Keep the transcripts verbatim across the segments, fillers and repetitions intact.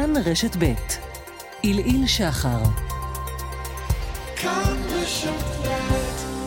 כאן רשת ב' אילאיל שחר. כאן רשת ב'.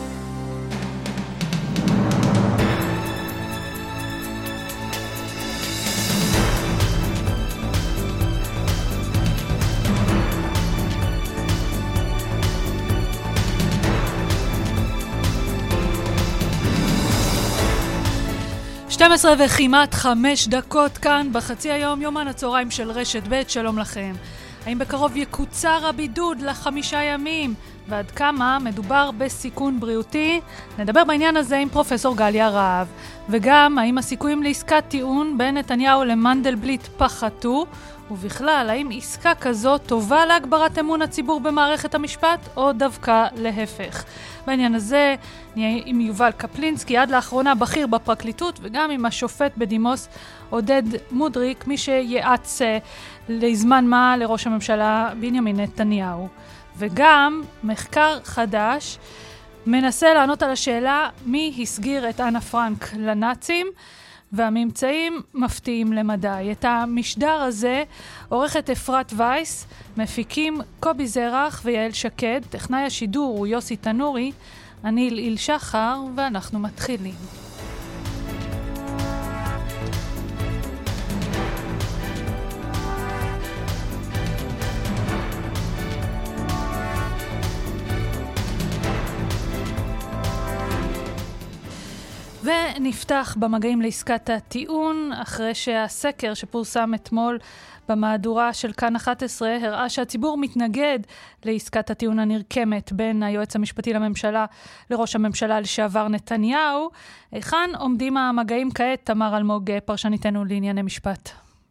שתים עשרה וכמעט חמש דקות כאן בחצי היום, יומן הצהריים של רשת ב'. שלום לכם. האם בקרוב יקוצר הבידוד לחמישה ימים? ועד כמה מדובר בסיכון בריאותי? נדבר בעניין הזה עם פרופסור גליה רהב. וגם האם הסיכויים לעסקת טיעון בין נתניהו למנדלבליט פחתו? ובכלל, האם עסקה כזו טובה להגברת אמון הציבור במערכת המשפט, או דווקא להפך? בעניין הזה נהיה עם יובל קפלינסקי, עד לאחרונה בכיר בפרקליטות, וגם עם השופט בדימוס עודד מודריק, מי שיעץ לזמן מה לראש הממשלה בנימין נתניהו. וגם מחקר חדש מנסה לענות על השאלה מי הסגיר את אנה פרנק לנאצים, והממצאים מפתיעים למדי. את המשדר הזה עורכת אפרת וייס, מפיקים קובי זרח ויעל שקד, טכנאי השידור הוא יוסי תנורי, אני אילאיל שחר, ואנחנו מתחילים. ונפתח במגעים לעסקת הטיעון, אחרי שהסקר שפורסם אתמול במהדורה של כאן אחת עשרה הראה שהציבור מתנגד לעסקת הטיעון הנרקמת בין היועץ המשפטי לממשלה לראש הממשלה לשעבר נתניהו. היכן עומדים המגעים כעת? תמר אלמוג, פרשניתנו לענייני משפט.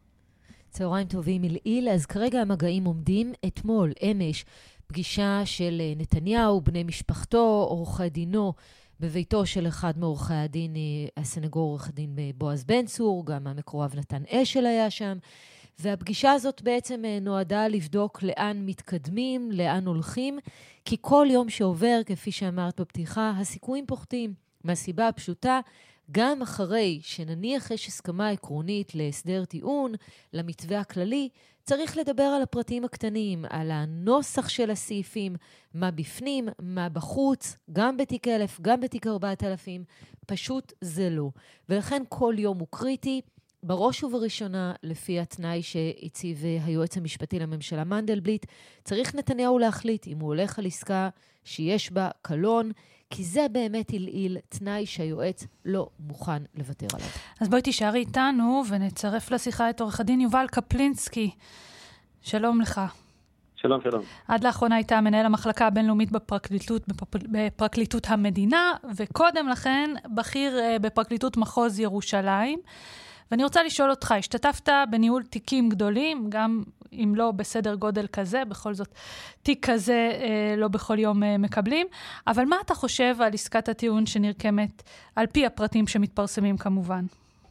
צהריים טובים אילאיל. אז כרגע המגעים עומדים. אתמול, אמש, פגישה של נתניהו, בני משפחתו, עורכי דינו, בביתו של אחד מעורכי הדין, הסנגור עורך הדין בועז בן צור, גם המקורב נתן אשל היה שם, והפגישה הזאת בעצם נועדה לבדוק לאן מתקדמים, לאן הולכים, כי כל יום שעובר, כפי שאמרת בפתיחה, הסיכויים פוחתים. מהסיבה הפשוטה, גם אחרי שנניח יש הסכמה עקרונית להסדר טיעון, למתווה הכללי, צריך לדבר על הפרטים הקטנים, על הנוסח של הסעיפים, מה בפנים, מה בחוץ, גם בתיק אלף, גם בתיק ארבעת אלפים, פשוט זה לא. ולכן כל יום הוא קריטי, בראש ובראשונה, לפי התנאי שהציב היועץ המשפטי לממשלה מנדלבליט, צריך נתניהו להחליט אם הוא הולך על עסקה שיש בה קלון, כי זה באמת אילאיל, תנאי שהיועץ לא מוכן לוותר עליו. אז בואי תישארי איתנו ונצרף לשיחה את עורך הדין יובל קפלינסקי. שלום לך. שלום, שלום. עד לאחרונה הייתה מנהל המחלקה הבינלאומית בפרקליטות, בפרקליטות המדינה, וקודם לכן בכיר בפרקליטות מחוז ירושלים. ואני רוצה לשאול אותך, השתתפת בניהול תיקים גדולים, גם אם לא בסדר גודל כזה, בכל זאת תיק כזה אה, לא בכל יום אה, מקבלים, אבל מה אתה חושב על עסקת הטיעון שנרקמת על פי הפרטים שמתפרסמים כמובן?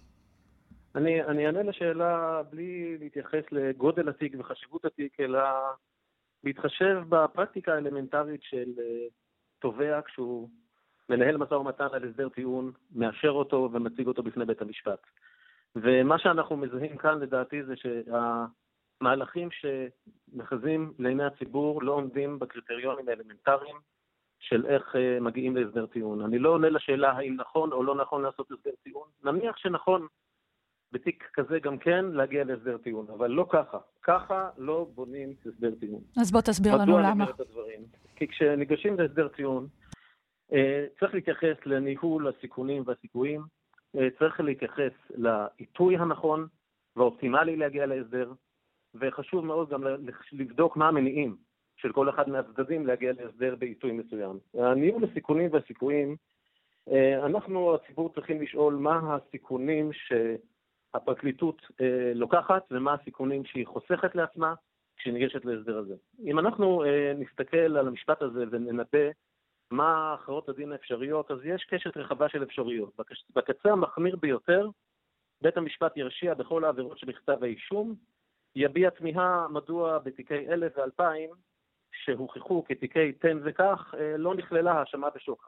אני, אני אענה לשאלה בלי להתייחס לגודל התיק וחשיבות התיק, אלא להתחשב בפרקטיקה האלמנטרית של אה, תובע כשהוא מנהל משא ומתן על הסדר טיעון, מאשר אותו ומציג אותו בפני בית המשפט. ומה שאנחנו מזהים כאן לדעתי זה שהמהלכים שמחזים לעיני הציבור לא עומדים בקריטריונים האלמנטריים של איך מגיעים להסדר טיעון. אני לא עונה לשאלה האם נכון או לא נכון לעשות הסדר טיעון. נניח שנכון בתיק כזה גם כן להגיע להסדר טיעון, אבל לא ככה. ככה לא בונים הסדר טיעון. אז בוא תסביר לנו למה. כי כשניגשים להסדר טיעון, צריך להתייחס לניהול הסיכונים והסיכויים, צריך להתייחס לעיתוי הנכון והאופטימלי להגיע להסדר, וחשוב מאוד גם לבדוק מה המניעים של כל אחד מהצדדים להגיע להסדר בעיתוי מסוים. הניהול הסיכונים והסיכויים, אנחנו, הציבור, צריכים לשאול מה הסיכונים שהפרקליטות לוקחת ומה הסיכונים שהיא חוסכת לעצמה כשניגשת להסדר הזה. אם אנחנו נסתכל על המשפט הזה וננבא מה הכרעות הדין האפשריות, אז יש קשת רחבה של אפשריות. בקצה המחמיר ביותר, בית המשפט ירשיע בכל העבירות שבכתב האישום, יביע תמיהה מדוע בתיקי אלף ואלפיים, שהוכחו כתיקי תן וכך, לא נכללה האשמה בשוחד.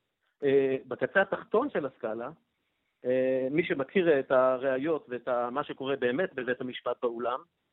בקצה התחתון של הסקאלה, מי שמכיר את הראיות ואת מה שקורה באמת בבית המשפט באולם,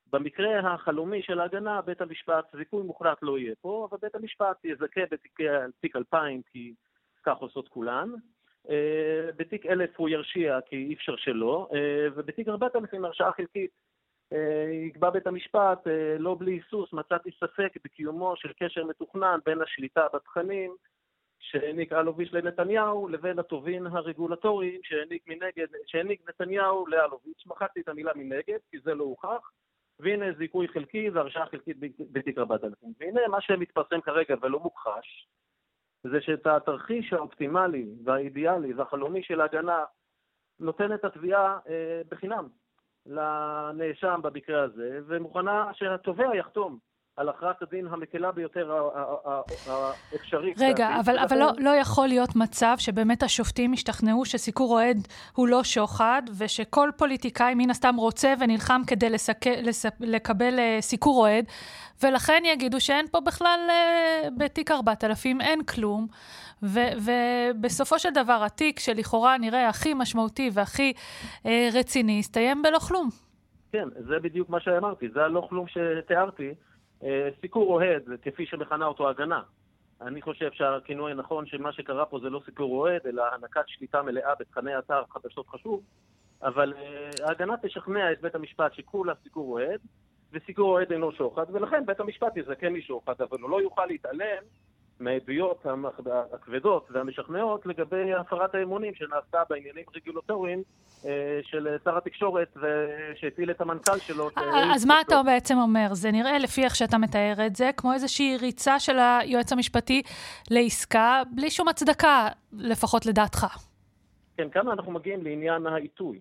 במקרה החלומי של ההגנה, בית המשפט, זיכוי מוחלט לא יהיה פה, אבל בית המשפט יזכה בתיק אלפיים, כי כך עושות כולן, בתיק אלף הוא ירשיע, כי אי אפשר שלא, ובתיק ארבעת אלפים הרשעה חלקית, יקבע בית המשפט, לא בלי היסוס, מצאתי ספק בקיומו של קשר מתוכנן בין השליטה בתכנים, שהעניק אלוביץ' לנתניהו, לבין הטובין הרגולטוריים שהעניק מנגד, שהעניק נתניהו לאלוביץ'. מחקתי את המילה מנגד, כי זה לא הוכח, והנה זיכוי חלקי והרשעה חלקית בתיק ארבעת אלפים. והנה מה שמתפרסם כרגע ולא מוכחש, זה שאת התרחיש האופטימלי והאידיאלי והחלומי של ההגנה נותן את התביעה אה, בחינם לנאשם במקרה הזה, ומוכנה שהתובע יחתום על הכרעת הדין המקלה ביותר האפשרית. רגע, אבל, אבל לא, לא יכול להיות מצב שבאמת השופטים השתכנעו שסיקור אוהד הוא לא שוחד, ושכל פוליטיקאי מן הסתם רוצה ונלחם כדי לסק... לס... לקבל סיקור אוהד, ולכן יגידו שאין פה בכלל בתיק ארבעת אלפים, אין כלום, ו... ובסופו של דבר התיק שלכאורה נראה הכי משמעותי והכי רציני, יסתיים בלא כלום. כן, זה בדיוק מה שאמרתי, זה הלא כלום שתיארתי, סיקור אוהד, כפי שמכנה אותו הגנה. אני חושב שהכינוי הנכון שמה שקרה פה זה לא סיקור אוהד, אלא הענקת שליטה מלאה בתכני אתר חדשות חשוב, אבל ההגנה תשכנע את בית המשפט שכולה סיקור אוהד, וסיקור אוהד אינו שוחד, ולכן בית המשפט יזכה משוחד, אבל הוא לא יוכל להתעלם מהעדויות הכבדות והמשכנעות לגבי הפרת האמונים שנעשתה בעניינים רגולטוריים של שר התקשורת ושהטיל את המנכ"ל שלו. אז מה אתה בעצם אומר? זה נראה לפי איך שאתה מתאר את זה כמו איזושהי ריצה של היועץ המשפטי לעסקה בלי שום הצדקה, לפחות לדעתך. כן, כאן אנחנו מגיעים לעניין העיתוי.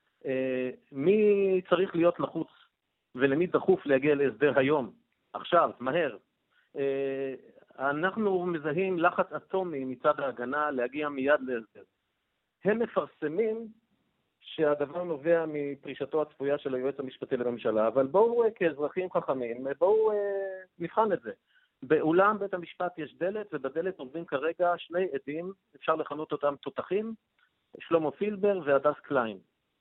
מי צריך להיות לחוץ ולמי דחוף להגיע להסדר היום, עכשיו, מהר? אנחנו מזהים לחץ אטומי מצד ההגנה להגיע מיד להסדר. הם מפרסמים שהדבר נובע מפרישתו הצפויה של היועץ המשפטי לממשלה, אבל בואו כאזרחים חכמים, בואו נבחן את זה. באולם בית המשפט יש דלת, ובדלת עומדים כרגע שני עדים, אפשר לכנות אותם תותחים, שלמה פילבר והדס קליין.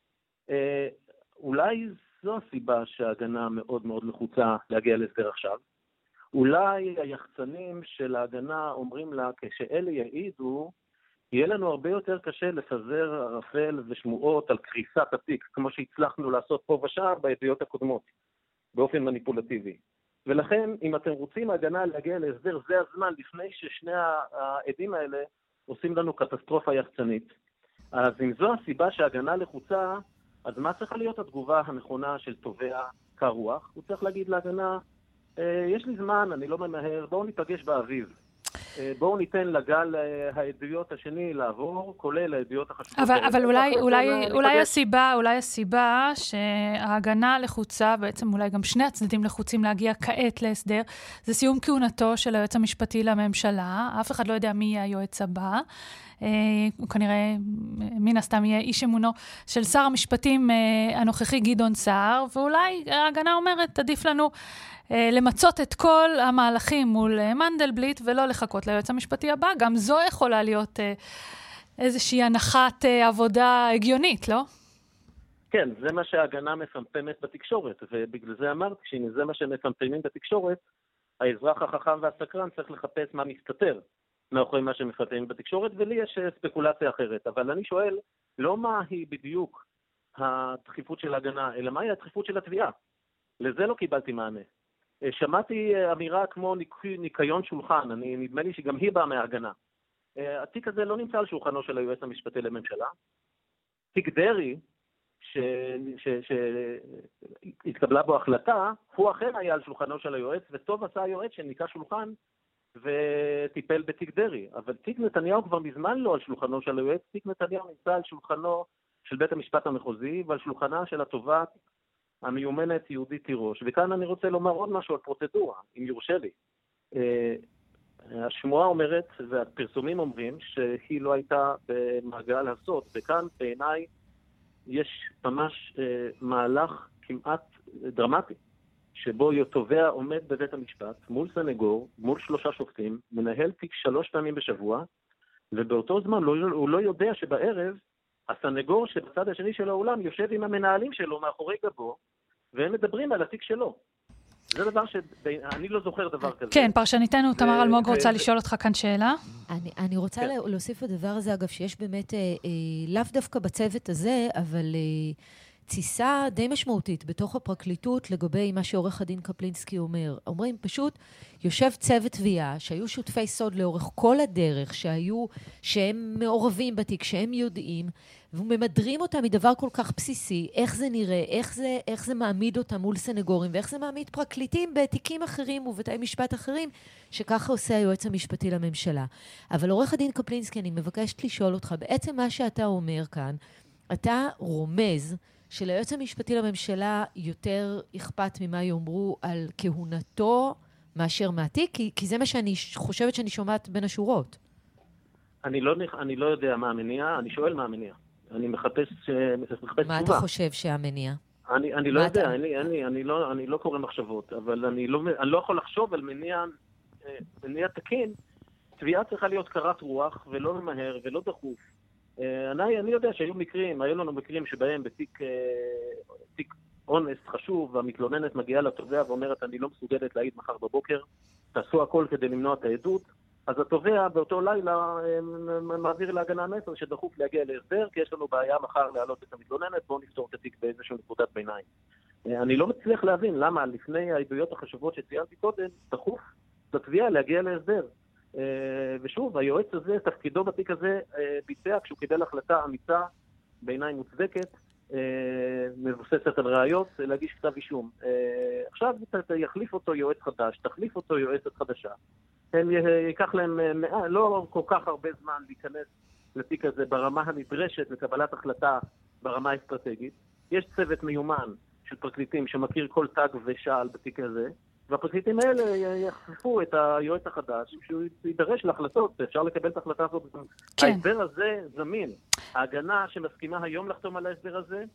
אולי זו הסיבה שההגנה מאוד מאוד לחוצה להגיע להסדר עכשיו. אולי היחצנים של ההגנה אומרים לה, כשאלה יעידו, יהיה לנו הרבה יותר קשה לפזר ערפל ושמועות על קריסת התיק, כמו שהצלחנו לעשות פה ושם בעדויות הקודמות, באופן מניפולטיבי. ולכן, אם אתם רוצים ההגנה להגיע להסדר, זה הזמן לפני ששני העדים האלה עושים לנו קטסטרופה יחצנית. אז אם זו הסיבה שההגנה לחוצה, אז מה צריכה להיות התגובה הנכונה של תובע כרוח? הוא צריך להגיד להגנה, יש לי זמן, אני לא ממהר, בואו ניפגש באביב. בואו ניתן לגל העדויות השני לעבור, כולל העדויות החשובות. אבל, אבל אולי, אולי, אולי הסיבה, אולי הסיבה שההגנה לחוצה, בעצם אולי גם שני הצדדים לחוצים להגיע כעת להסדר, זה סיום כהונתו של היועץ המשפטי לממשלה. אף אחד לא יודע מי יהיה היועץ הבא. הוא כנראה מן הסתם יהיה איש אמונו של שר המשפטים הנוכחי גדעון סער, ואולי ההגנה אומרת, עדיף לנו למצות את כל המהלכים מול מנדלבליט ולא לחכות ליועץ המשפטי הבא. גם זו יכולה להיות איזושהי הנחת עבודה הגיונית, לא? כן, זה מה שההגנה מפמפמת בתקשורת, ובגלל זה אמרתי שאם זה מה שמפמפמים בתקשורת, האזרח החכם והסקרן צריך לחפש מה מסתתר מאחורי מה שמפמפמים בתקשורת, ולי יש ספקולציה אחרת. אבל אני שואל, לא מה היא בדיוק הדחיפות של ההגנה, אלא מהי הדחיפות של התביעה. לזה לא קיבלתי מענה. שמעתי אמירה כמו ניקיון שולחן, אני, נדמה לי שגם היא באה מההגנה. התיק הזה לא נמצא על שולחנו של היועץ המשפטי לממשלה. תיק דרי, שהתקבלה בו החלטה, הוא אכן היה על שולחנו של היועץ, וטוב עשה היועץ שניקה שולחן וטיפל בתיק דרי. אבל תיק נתניהו כבר מזמן לא על שולחנו של היועץ, תיק נתניהו נמצא על שולחנו של בית המשפט המחוזי, ועל שולחנה של התובעת המיומנת יהודית תירוש. וכאן אני רוצה לומר עוד משהו על פרוצדורה, אם יורשה לי. השמועה אומרת, והפרסומים אומרים, שהיא לא הייתה במעגל הסוד, וכאן בעיניי יש ממש מהלך כמעט דרמטי, שבו תובע עומד בבית המשפט, מול סנגור, מול שלושה שופטים, מנהל תיק שלוש פעמים בשבוע, ובאותו זמן הוא לא יודע שבערב, הסנגור שבצד השני של העולם יושב עם המנהלים שלו מאחורי גבו, והם מדברים על התיק שלו. זה דבר שאני לא זוכר דבר כזה. כן, פרשניתנו תמר אלמוג רוצה לשאול אותך כאן שאלה. אני, אני רוצה כן. להוסיף לדבר הזה, אגב, שיש באמת, אה, אה, לאו דווקא בצוות הזה, אבל אה, ציסה די משמעותית בתוך הפרקליטות לגבי מה שעורך הדין קפלינסקי אומר. אומרים פשוט, יושב צוות תביעה שהיו שותפי סוד לאורך כל הדרך, שהיו, שהם מעורבים בתיק, שהם יודעים, וממדרים אותם מדבר כל כך בסיסי, איך זה נראה, איך זה, איך זה מעמיד אותם מול סנגורים, ואיך זה מעמיד פרקליטים בתיקים אחרים ובתי משפט אחרים, שככה עושה היועץ המשפטי לממשלה. אבל עורך הדין קפלינסקי, אני מבקשת לשאול אותך, בעצם מה שאתה אומר כאן, אתה רומז שליועץ המשפטי לממשלה יותר אכפת ממה יאמרו על כהונתו מאשר מהתיק, כי, כי זה מה שאני חושבת שאני שומעת בין השורות. אני לא, אני לא יודע מה המניע, אני שואל מה המניע. אני מחפש, מחפש מה תשובה. אתה חושב שהמניע? אני, אני לא יודע, אתה... אני, אני, אני, לא, אני לא קורא מחשבות, אבל אני לא, אני לא יכול לחשוב על מניע, מניע תקין. תביעה צריכה להיות קרת רוח, ולא ממהר, ולא דחוף. אני, אני יודע שהיו מקרים, היו לנו מקרים שבהם בתיק תיק אונס חשוב, והמתלוננת מגיעה לתובע ואומרת, אני לא מסוגלת להעיד מחר בבוקר, תעשו הכל כדי למנוע את העדות. אז התובע באותו לילה מעביר להגנה מסר שדחוף להגיע להסדר, כי יש לנו בעיה מחר להעלות את המתלוננת, בואו נפתור את התיק באיזשהו נקודת ביניים. אני לא מצליח להבין למה לפני העדויות החשובות שציינתי קודם, דחוף לתביעה להגיע להסדר. ושוב, היועץ הזה, תפקידו בתיק הזה, ביצע כשהוא קיבל החלטה אמיצה, בעיניי מוצדקת, מבוססת על ראיות, להגיש כתב אישום. עכשיו יחליף אותו יועץ חדש, תחליף אותו יועצת חדשה. הם ייקח להם לא כל כך הרבה זמן להיכנס לתיק הזה ברמה הנדרשת לקבלת החלטה ברמה האסטרטגית. יש צוות מיומן של פרקליטים שמכיר כל תג ושעל בתיק הזה, והפרקליטים האלה יחפפו את היועץ החדש, שהוא יידרש להחלטות, אפשר לקבל את ההחלטה הזאת. כן. ההסבר הזה זמין. ההגנה שמסכימה היום לחתום על ההסבר הזה,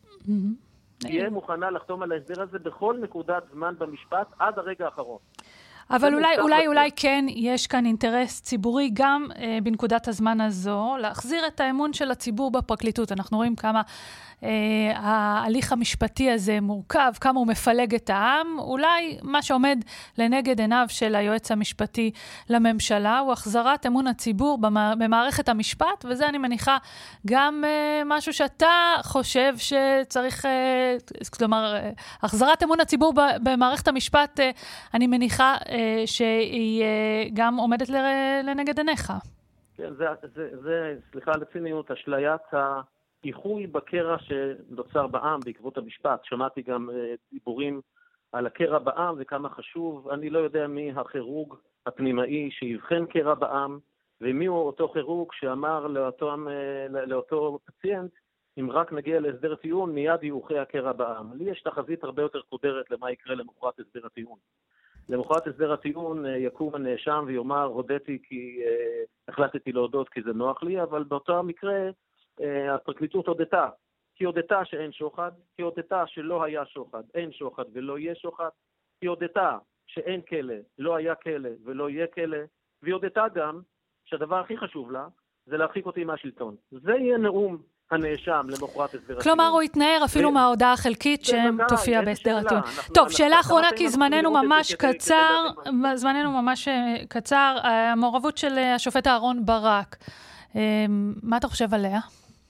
תהיה מוכנה לחתום על ההסבר הזה בכל נקודת זמן במשפט עד הרגע האחרון. אבל אולי, אולי, אולי כן יש כאן אינטרס ציבורי גם אה, בנקודת הזמן הזו, להחזיר את האמון של הציבור בפרקליטות. אנחנו רואים כמה אה, ההליך המשפטי הזה מורכב, כמה הוא מפלג את העם. אולי מה שעומד לנגד עיניו של היועץ המשפטי לממשלה, הוא החזרת אמון הציבור במערכת המשפט, וזה אני מניחה גם אה, משהו שאתה חושב שצריך, אה, כלומר, אה, החזרת אמון הציבור במערכת המשפט, אה, אני מניחה, אה, שהיא גם עומדת לנגד עיניך. כן, זה, זה, זה, סליחה על הציניות, אשליית האיחוי בקרע שנוצר בעם בעקבות המשפט. שמעתי גם דיבורים על הקרע בעם וכמה חשוב. אני לא יודע מי הכירורג הפנימאי שיבחן קרע בעם, ומי הוא אותו כירורג שאמר לאותו, לאותו פציינט, אם רק נגיע להסדר טיעון, מיד יאוחי הקרע בעם. לי יש תחזית הרבה יותר קודרת למה יקרה למחרת הסדר הטיעון. למחרת הסדר הטיעון יקום הנאשם ויאמר, הודיתי כי אה, החלטתי להודות כי זה נוח לי, אבל באותו המקרה אה, הפרקליטות הודתה. היא הודתה שאין שוחד, היא הודתה שלא היה שוחד, אין שוחד ולא יהיה שוחד, היא הודתה שאין כלא, לא היה כלא ולא יהיה כלא, והיא הודתה גם שהדבר הכי חשוב לה זה להרחיק אותי מהשלטון. זה יהיה נאום הנאשם למחרת הסדר הטיעון. כלומר, הוא יתנער אפילו מההודעה החלקית שתופיע בהסדר הטיעון. טוב, שאלה אחרונה, כי זמננו ממש קצר, זמננו ממש קצר, המעורבות של השופט אהרון ברק. מה אתה חושב עליה?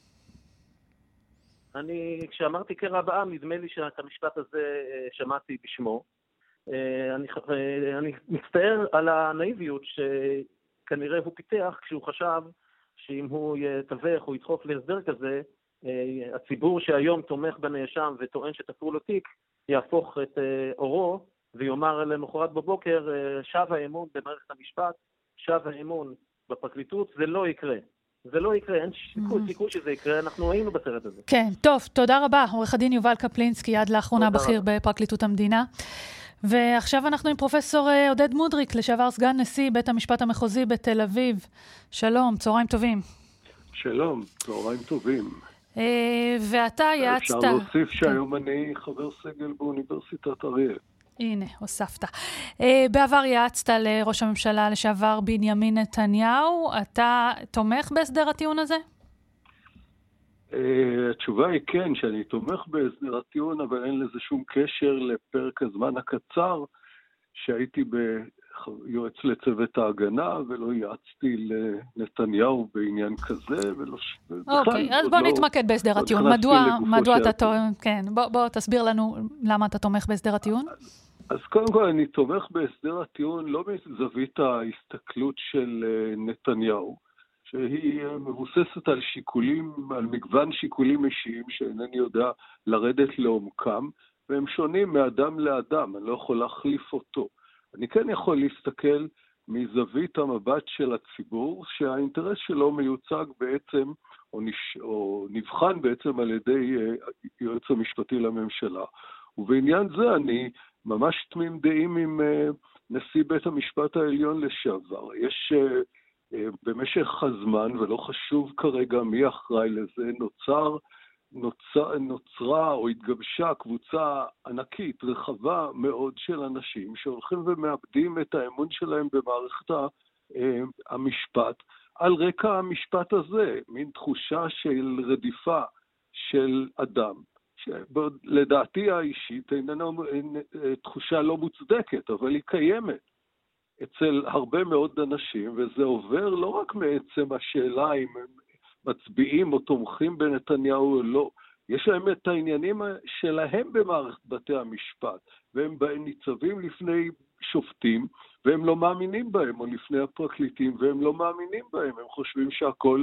אני, כשאמרתי קרע בעם, נדמה לי שאת המשפט הזה שמעתי בשמו. אני, אני מצטער על הנאיביות שכנראה הוא פיתח כשהוא חשב שאם הוא יתווך או ידחוף להסדר כזה, הציבור שהיום תומך בנאשם וטוען שתפרו לו תיק, יהפוך את אורו ויאמר למחרת בבוקר, שב האמון במערכת המשפט, שב האמון בפרקליטות, זה לא יקרה. זה לא יקרה, אין שיקול סיכוי שזה יקרה, אנחנו היינו בסרט הזה. כן, טוב, תודה רבה. עורך הדין יובל קפלינסקי, עד לאחרונה בכיר בפרקליטות המדינה. ועכשיו אנחנו עם פרופסור עודד מודריק, לשעבר סגן נשיא בית המשפט המחוזי בתל אביב. שלום, צהריים טובים. שלום, צהריים טובים. ואתה יעצת... אפשר להוסיף שהיום אני חבר סגל באוניברסיטת אריאל. הנה, הוספת. בעבר יעצת לראש הממשלה לשעבר בנימין נתניהו. אתה תומך בהסדר הטיעון הזה? התשובה היא כן, שאני תומך בהסדר הטיעון, אבל אין לזה שום קשר לפרק הזמן הקצר שהייתי ביועץ לצוות ההגנה, ולא יעצתי לנתניהו בעניין כזה, ולא... אוקיי, אז בוא נתמקד בהסדר הטיעון. מדוע אתה תומך? כן, בוא תסביר לנו למה אתה תומך בהסדר הטיעון. אז קודם כל אני תומך בהסדר הטיעון לא מזווית ההסתכלות של נתניהו, שהיא מבוססת על שיקולים, על מגוון שיקולים אישיים שאינני יודע לרדת לעומקם, והם שונים מאדם לאדם, אני לא יכול להחליף אותו. אני כן יכול להסתכל מזווית המבט של הציבור, שהאינטרס שלו מיוצג בעצם, או, נש... או נבחן בעצם על ידי יועץ המשפטי לממשלה. ובעניין זה אני ממש תמים דעים עם נשיא בית המשפט העליון לשעבר. יש במשך הזמן, ולא חשוב כרגע מי אחראי לזה, נוצר, נוצר, נוצרה או התגבשה קבוצה ענקית, רחבה מאוד של אנשים שהולכים ומאבדים את האמון שלהם במערכת המשפט, על רקע המשפט הזה, מין תחושה של רדיפה של אדם. שלדעתי האישית איננה תחושה לא מוצדקת, אבל היא קיימת אצל הרבה מאוד אנשים, וזה עובר לא רק מעצם השאלה אם הם מצביעים או תומכים בנתניהו או לא, יש להם את העניינים שלהם במערכת בתי המשפט, והם ניצבים לפני שופטים, והם לא מאמינים בהם, או לפני הפרקליטים, והם לא מאמינים בהם, הם חושבים שהכל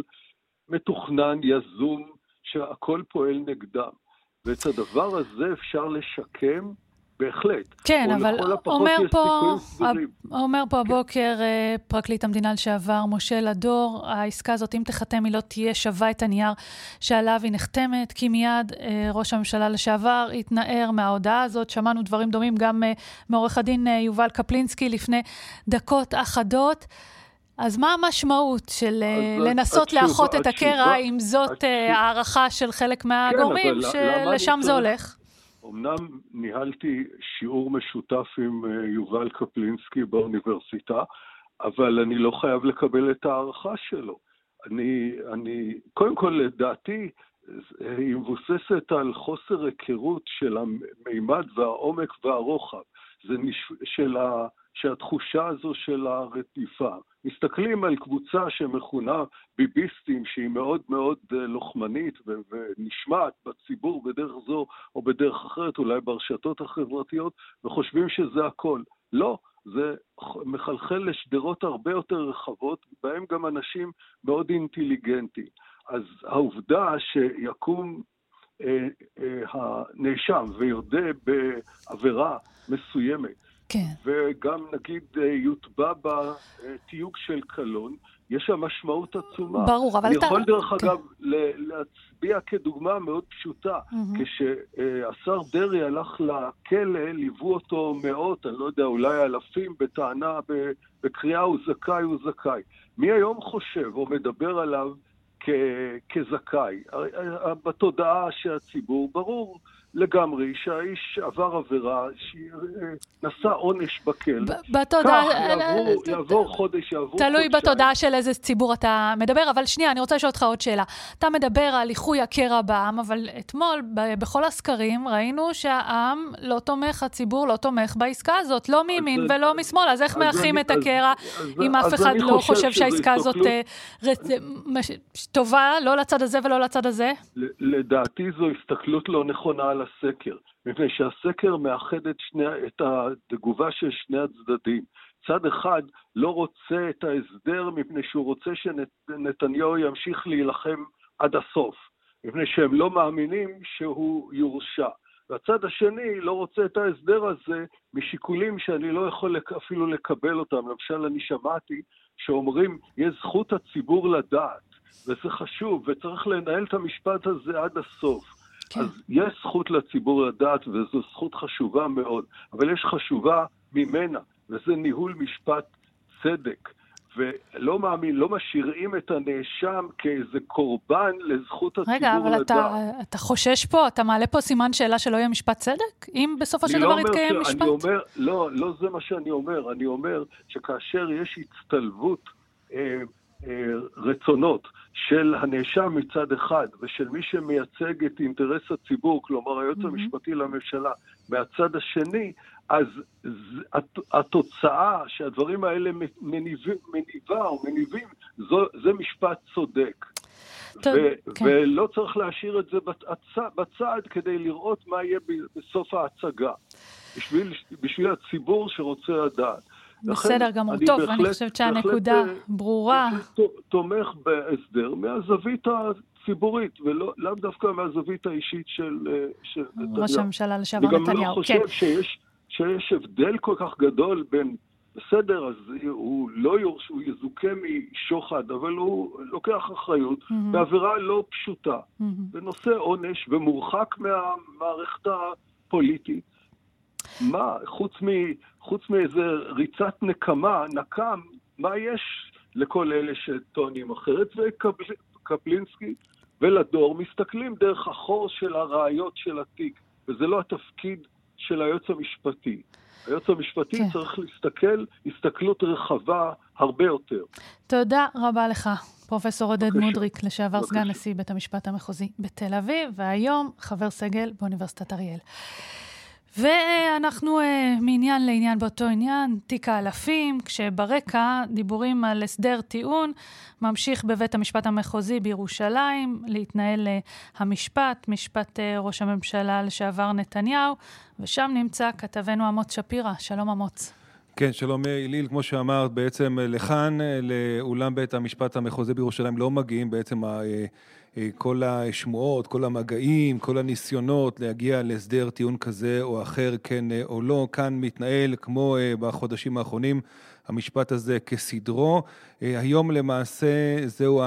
מתוכנן, יזום, שהכל פועל נגדם. ואת הדבר הזה אפשר לשקם בהחלט. כן, אבל אומר פה, אומר פה הבוקר פרקליט המדינה לשעבר, משה לדור, העסקה הזאת, אם תחתם, היא לא תהיה שווה את הנייר שעליו היא נחתמת, כי מיד ראש הממשלה לשעבר התנער מההודעה הזאת. שמענו דברים דומים גם מעורך הדין יובל קפלינסקי לפני דקות אחדות. אז מה המשמעות של לנסות לאחות את הקרע, אם זאת הערכה של חלק מהגורמים שלשם זה הולך? אמנם ניהלתי שיעור משותף עם יובל קפלינסקי באוניברסיטה, אבל אני לא חייב לקבל את הערכה שלו. אני, אני, קודם כל לדעתי, היא מבוססת על חוסר היכרות של המימד והעומק והרוחב. זה נש... של ה... שהתחושה הזו של הרדיפה. מסתכלים על קבוצה שמכונה ביביסטים, שהיא מאוד מאוד לוחמנית ונשמעת בציבור בדרך זו או בדרך אחרת, אולי ברשתות החברתיות, וחושבים שזה הכל. לא, זה מחלחל לשדרות הרבה יותר רחבות, בהם גם אנשים מאוד אינטליגנטיים. אז העובדה שיקום אה, אה, הנאשם ויודע בעבירה מסוימת, כן. וגם נגיד יוטבע בתיוג של קלון, יש שם משמעות עצומה. ברור, אבל אני אתה... יכול דרך כן. אגב להצביע כדוגמה מאוד פשוטה, mm-hmm. כשהשר דרי הלך לכלא, ליוו אותו מאות, אני לא יודע, אולי אלפים, בטענה, בקריאה הוא זכאי, הוא זכאי. מי היום חושב או מדבר עליו כ- כזכאי? בתודעה שהציבור ברור, לגמרי, שהאיש עבר עבירה, שנשא עונש בכלא. בתודעה... כך יעבור חודש, יעבור חודשיים. תלוי בתודעה של איזה ציבור אתה מדבר, אבל שנייה, אני רוצה לשאול אותך עוד שאלה. אתה מדבר על איחוי הקרע בעם, אבל אתמול, בכל הסקרים, ראינו שהעם לא תומך, הציבור לא תומך בעסקה הזאת, לא מימין ולא משמאל, אז איך מאחים את הקרע, אם אף אחד לא חושב שהעסקה הזאת טובה, לא לצד הזה ולא לצד הזה? לדעתי זו הסתכלות לא נכונה על הסקר, מפני שהסקר מאחד את, שני, את התגובה של שני הצדדים. צד אחד לא רוצה את ההסדר מפני שהוא רוצה שנתניהו ימשיך להילחם עד הסוף, מפני שהם לא מאמינים שהוא יורשע. והצד השני לא רוצה את ההסדר הזה משיקולים שאני לא יכול אפילו לקבל אותם. למשל, אני שמעתי שאומרים, יש זכות הציבור לדעת, וזה חשוב, וצריך לנהל את המשפט הזה עד הסוף. כן. אז יש זכות לציבור לדעת, וזו זכות חשובה מאוד, אבל יש חשובה ממנה, וזה ניהול משפט צדק. ולא מאמין, לא משאירים את הנאשם כאיזה קורבן לזכות הציבור לדעת. רגע, אבל אתה, אתה חושש פה, אתה מעלה פה סימן שאלה שלא יהיה משפט צדק? אם בסופו של דבר יתקיים ש... משפט? אני אומר, לא, לא זה מה שאני אומר. אני אומר שכאשר יש הצטלבות אה, אה, רצונות של הנאשם מצד אחד, ושל מי שמייצג את אינטרס הציבור, כלומר היועץ mm-hmm. המשפטי לממשלה, מהצד השני, אז התוצאה שהדברים האלה מניבים, מניבה או מניבים, זו, זה משפט צודק. ו- כן. ולא צריך להשאיר את זה בצד, בצד כדי לראות מה יהיה בסוף ההצגה. בשביל, בשביל הציבור שרוצה לדעת. בסדר גמור, טוב, בהחלט, אני חושבת שהנקודה בהחלט, ברורה. בהחלט תומך בהסדר מהזווית הציבורית, ולאו דווקא מהזווית האישית של, של נתניהו. ראש הממשלה לשעבר נתניהו, כן. אני גם לא חושב כן. שיש, שיש הבדל כל כך גדול בין, בסדר, אז הוא לא יורש, הוא יזוכה משוחד, אבל הוא לוקח אחריות, mm-hmm. בעבירה לא פשוטה, mm-hmm. בנושא עונש, ומורחק מהמערכת הפוליטית. מה, חוץ מ... חוץ מאיזה ריצת נקמה, נקם, מה יש לכל אלה שטוענים אחרת? וקפלינסקי ולדור מסתכלים דרך החור של הראיות של התיק, וזה לא התפקיד של היועץ המשפטי. היועץ המשפטי כן. צריך להסתכל הסתכלות רחבה הרבה יותר. תודה רבה לך, פרופסור עודד בקשה. מודריק, לשעבר בקשה. סגן נשיא בית המשפט המחוזי בתל אביב, והיום חבר סגל באוניברסיטת אריאל. ואנחנו uh, מעניין לעניין באותו עניין, תיק האלפים, כשברקע דיבורים על הסדר טיעון, ממשיך בבית המשפט המחוזי בירושלים, להתנהל uh, המשפט, משפט uh, ראש הממשלה לשעבר נתניהו, ושם נמצא כתבנו אמוץ שפירא. שלום אמוץ. כן, שלום איליל, כמו שאמרת, בעצם לכאן, לאולם בית המשפט המחוזי בירושלים, לא מגיעים בעצם ה... כל השמועות, כל המגעים, כל הניסיונות להגיע להסדר טיעון כזה או אחר, כן או לא. כאן מתנהל כמו בחודשים האחרונים, המשפט הזה כסדרו. היום למעשה זהו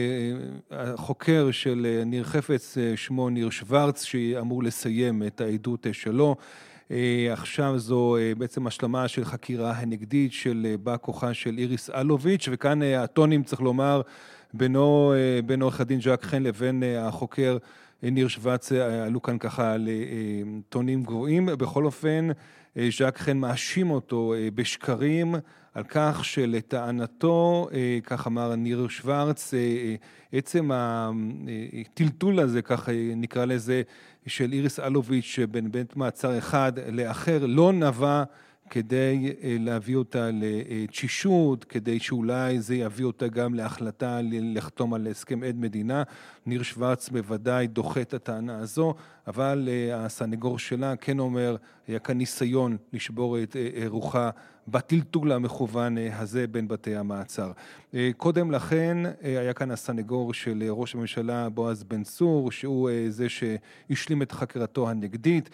החוקר של ניר חפץ, שמו ניר שוורץ, שאמור לסיים את העדות שלו. עכשיו זו בעצם השלמה של חקירה הנגדית של בא כוחה של איריס אלוביץ', וכאן הטונים צריך לומר, בינו, בין עורך הדין ז'ק חן לבין החוקר ניר שוורץ, עלו כאן ככה לטונים גבוהים. בכל אופן, ז'ק חן מאשים אותו בשקרים על כך שלטענתו, כך אמר ניר שוורץ, עצם הטלטול הזה, כך נקרא לזה, של איריס אלוביץ' בין בית מעצר אחד לאחר, לא נבע כדי להביא אותה לתשישות, כדי שאולי זה יביא אותה גם להחלטה לחתום על הסכם עד מדינה. ניר שוורץ בוודאי דוחה את הטענה הזו, אבל הסנגור שלה כן אומר, היה כאן ניסיון לשבור את רוחה בטלטול המכוון הזה בין בתי המעצר. קודם לכן היה כאן הסנגור של ראש הממשלה בועז בן צור, שהוא זה שהשלים את חקירתו הנגדית,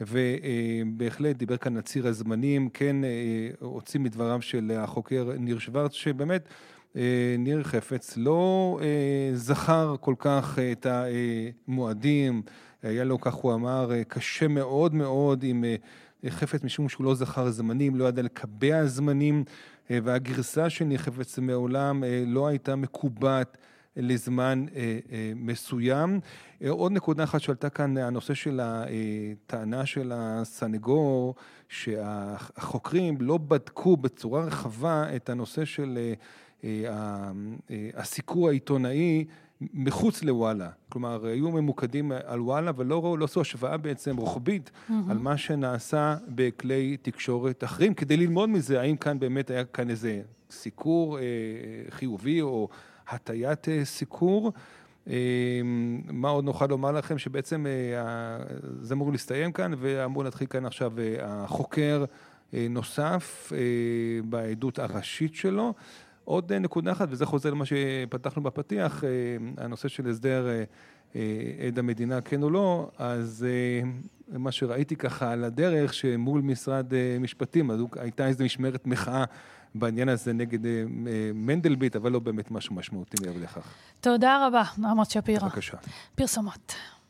ובהחלט דיבר כאן על ציר הזמנים, כן הוציא מדבריו של החוקר ניר שוורץ, שבאמת ניר חפץ לא זכר כל כך את המועדים, היה לו, כך הוא אמר, קשה מאוד מאוד עם חפץ, משום שהוא לא זכר זמנים, לא ידע לקבע זמנים, והגרסה של ניר חפץ מעולם לא הייתה מקובעת לזמן מסוים. עוד נקודה אחת שעלתה כאן, הנושא של הטענה של הסנגור, שהחוקרים לא בדקו בצורה רחבה את הנושא של הסיקור העיתונאי מחוץ לוואלה. כלומר, היו ממוקדים על וואלה, ולא לא עשו השוואה בעצם רוחבית mm-hmm. על מה שנעשה בכלי תקשורת אחרים, כדי ללמוד מזה, האם כאן באמת היה כאן איזה סיקור אה, חיובי או הטיית אה, סיקור. אה, מה עוד נוכל לומר לכם? שבעצם אה, זה אמור להסתיים כאן, ואמור להתחיל כאן עכשיו אה, החוקר אה, נוסף אה, בעדות הראשית שלו. עוד נקודה אחת, וזה חוזר למה שפתחנו בפתיח, הנושא של הסדר עד המדינה כן או לא, אז מה שראיתי ככה על הדרך, שמול משרד משפטים, אז הייתה איזו משמרת מחאה בעניין הזה נגד מנדלבליט, אבל לא באמת משהו משמעותי מעבר לכך. תודה רבה, אמוץ שפירא. בבקשה. פרסומות.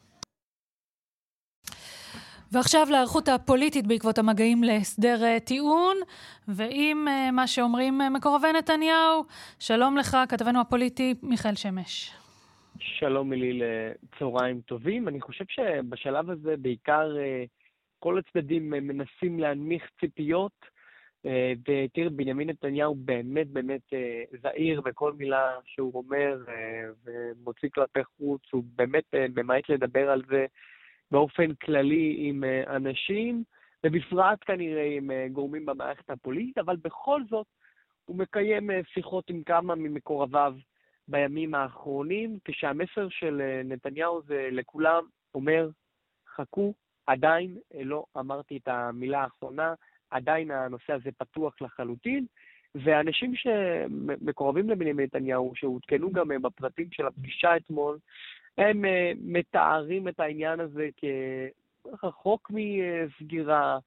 ועכשיו להיערכות הפוליטית בעקבות המגעים להסדר טיעון, ועם מה שאומרים מקורבי נתניהו. שלום לך, כתבנו הפוליטי מיכאל שמש. שלום לי, לצהריים טובים. אני חושב שבשלב הזה בעיקר כל הצדדים מנסים להנמיך ציפיות, ותראה, בנימין נתניהו באמת באמת זהיר בכל מילה שהוא אומר, ומוציא כלפי חוץ, הוא באמת ממעט לדבר על זה באופן כללי עם אנשים, ובפרט כנראה עם גורמים במערכת הפוליטית, אבל בכל זאת הוא מקיים שיחות עם כמה ממקורביו בימים האחרונים, כשהמסר של נתניהו זה לכולם אומר, חכו, עדיין לא אמרתי את המילה האחרונה, עדיין הנושא הזה פתוח לחלוטין, ואנשים שמקורבים לבנימין נתניהו, שהותקנו גם בפרטים של הפגישה אתמול, הם מתארים את העניין הזה כרחוק מסגירה,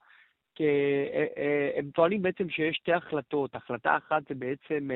הם טוענים בעצם שיש שתי החלטות. החלטה אחת זה בעצם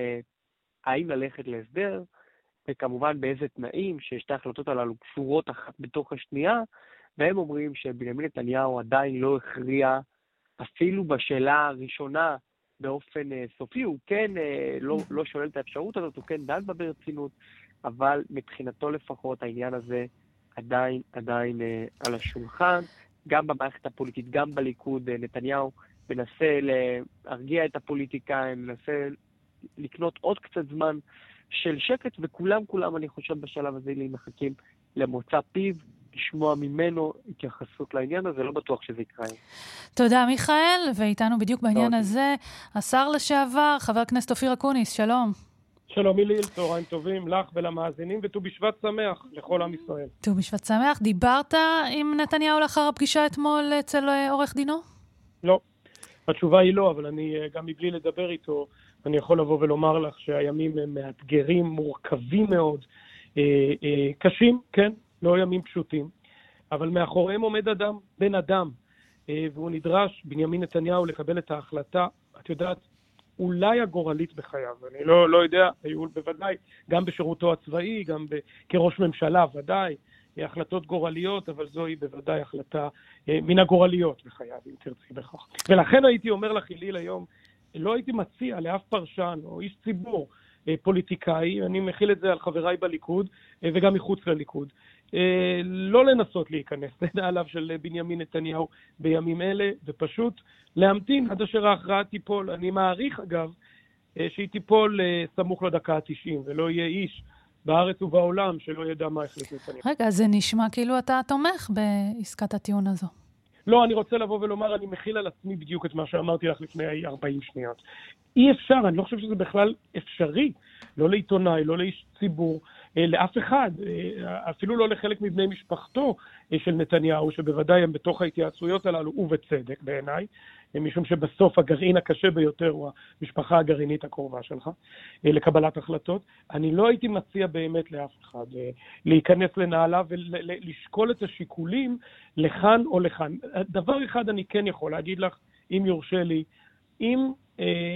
האם ללכת להסדר, וכמובן באיזה תנאים, ששתי החלטות הללו קשורות אחת בתוך השנייה, והם אומרים שבנימין נתניהו עדיין לא הכריע אפילו בשאלה הראשונה באופן סופי. הוא כן לא, לא שואל את האפשרות הזאת, הוא כן דן בה ברצינות, אבל מבחינתו לפחות העניין הזה עדיין, עדיין על השולחן. גם במערכת הפוליטית, גם בליכוד, נתניהו מנסה להרגיע את הפוליטיקאים, מנסה לקנות עוד קצת זמן של שקט, וכולם, כולם, אני חושב בשלב הזה, מחכים למוצא פיו, לשמוע ממנו התייחסות לעניין הזה, לא בטוח שזה יקרה. תודה, מיכאל, ואיתנו בדיוק בעניין הזה, השר לשעבר, חבר הכנסת אופיר אקוניס, שלום. שלום איליל, צהריים טובים לך ולמאזינים, וט"ו בשבט שמח לכל עם ישראל. ט"ו בשבט שמח. דיברת עם נתניהו לאחר הפגישה אתמול אצל עורך דינו? לא, התשובה היא לא, אבל אני גם מבלי לדבר איתו, אני יכול לבוא ולומר לך שהימים הם מאתגרים, מורכבים מאוד, אה, אה, קשים, כן, לא ימים פשוטים, אבל מאחוריהם עומד אדם, בן אדם, אה, והוא נדרש, בנימין נתניהו, לקבל את ההחלטה, את יודעת, אולי הגורלית בחייו, אני לא, לא יודע, היו בוודאי, גם בשירותו הצבאי, גם ב, כראש ממשלה, ודאי, החלטות גורליות, אבל זוהי בוודאי החלטה אה, מן הגורליות בחייו, אם תרצי בכך. ולכן הייתי אומר לך, איליל, היום, לא הייתי מציע לאף פרשן או איש ציבור אה, פוליטיקאי, אני מכיל את זה על חבריי בליכוד אה, וגם מחוץ לליכוד, אה, לא לנסות להיכנס לנעליו של בנימין נתניהו בימים אלה, ופשוט להמתין עד אשר ההכרעה תיפול. אני מעריך אגב אה, שהיא תיפול אה, סמוך לדקה ה-תשעים, ולא יהיה איש בארץ ובעולם שלא ידע מה החליט נתניהו. רגע, זה נשמע כאילו אתה תומך בעסקת הטיעון הזו. לא, אני רוצה לבוא ולומר, אני מכיל על עצמי בדיוק את מה שאמרתי לך לפני ארבעים שניות. אי אפשר, אני לא חושב שזה בכלל אפשרי, לא לעיתונאי, לא לאיש ציבור, לאף אחד, אפילו לא לחלק מבני משפחתו של נתניהו, שבוודאי הם בתוך ההתייעצויות הללו, ובצדק בעיניי, משום שבסוף הגרעין הקשה ביותר הוא המשפחה הגרעינית הקרובה שלך, לקבלת החלטות. אני לא הייתי מציע באמת לאף אחד להיכנס לנעליו ולשקול את השיקולים לכאן או לכאן. דבר אחד אני כן יכול להגיד לך, אם יורשה לי, אם אה,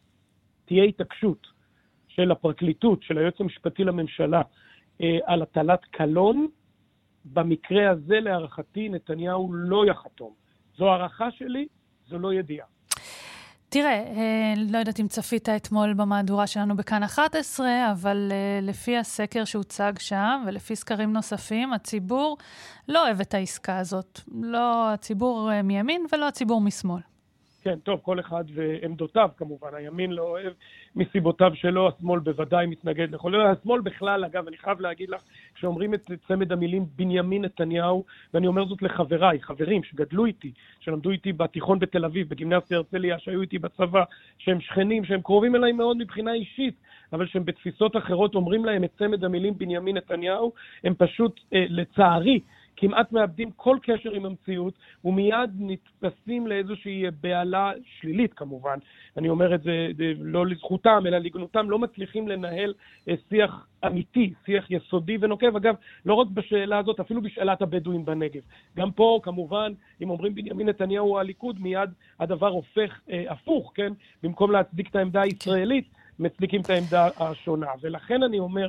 תהיה התעקשות של הפרקליטות, של היועץ המשפטי לממשלה, אה, על הטלת קלון, במקרה הזה להערכתי נתניהו לא יחתום. זו הערכה שלי, זו לא ידיעה. תראה, לא יודעת אם צפית אתמול במהדורה שלנו בכאן אחת עשרה, אבל לפי הסקר שהוצג שם ולפי סקרים נוספים, הציבור לא אוהב את העסקה הזאת. לא הציבור מימין ולא הציבור משמאל. כן, טוב, כל אחד ועמדותיו כמובן. הימין לא אוהב מסיבותיו שלו, השמאל בוודאי מתנגד לכל. השמאל בכלל, אגב, אני חייב להגיד לך, כשאומרים את צמד המילים בנימין נתניהו, ואני אומר זאת לחבריי, חברים שגדלו איתי, שלמדו איתי בתיכון בתל אביב, בגימנסיה הרצליה, שהיו איתי בצבא, שהם שכנים, שהם קרובים אליי מאוד מבחינה אישית, אבל שהם בתפיסות אחרות אומרים להם את צמד המילים בנימין נתניהו, הם פשוט, אה, לצערי, כמעט מאבדים כל קשר עם המציאות, ומיד נתפסים לאיזושהי בעלה שלילית כמובן. אני אומר את זה לא לזכותם, אלא לגנותם, לא מצליחים לנהל שיח אמיתי, שיח יסודי ונוקב. אגב, לא רק בשאלה הזאת, אפילו בשאלת הבדואים בנגב. גם פה, כמובן, אם אומרים בנימין נתניהו או הליכוד, מיד הדבר הופך אה, הפוך, כן? במקום להצדיק את העמדה הישראלית, מצדיקים את העמדה השונה. ולכן אני אומר,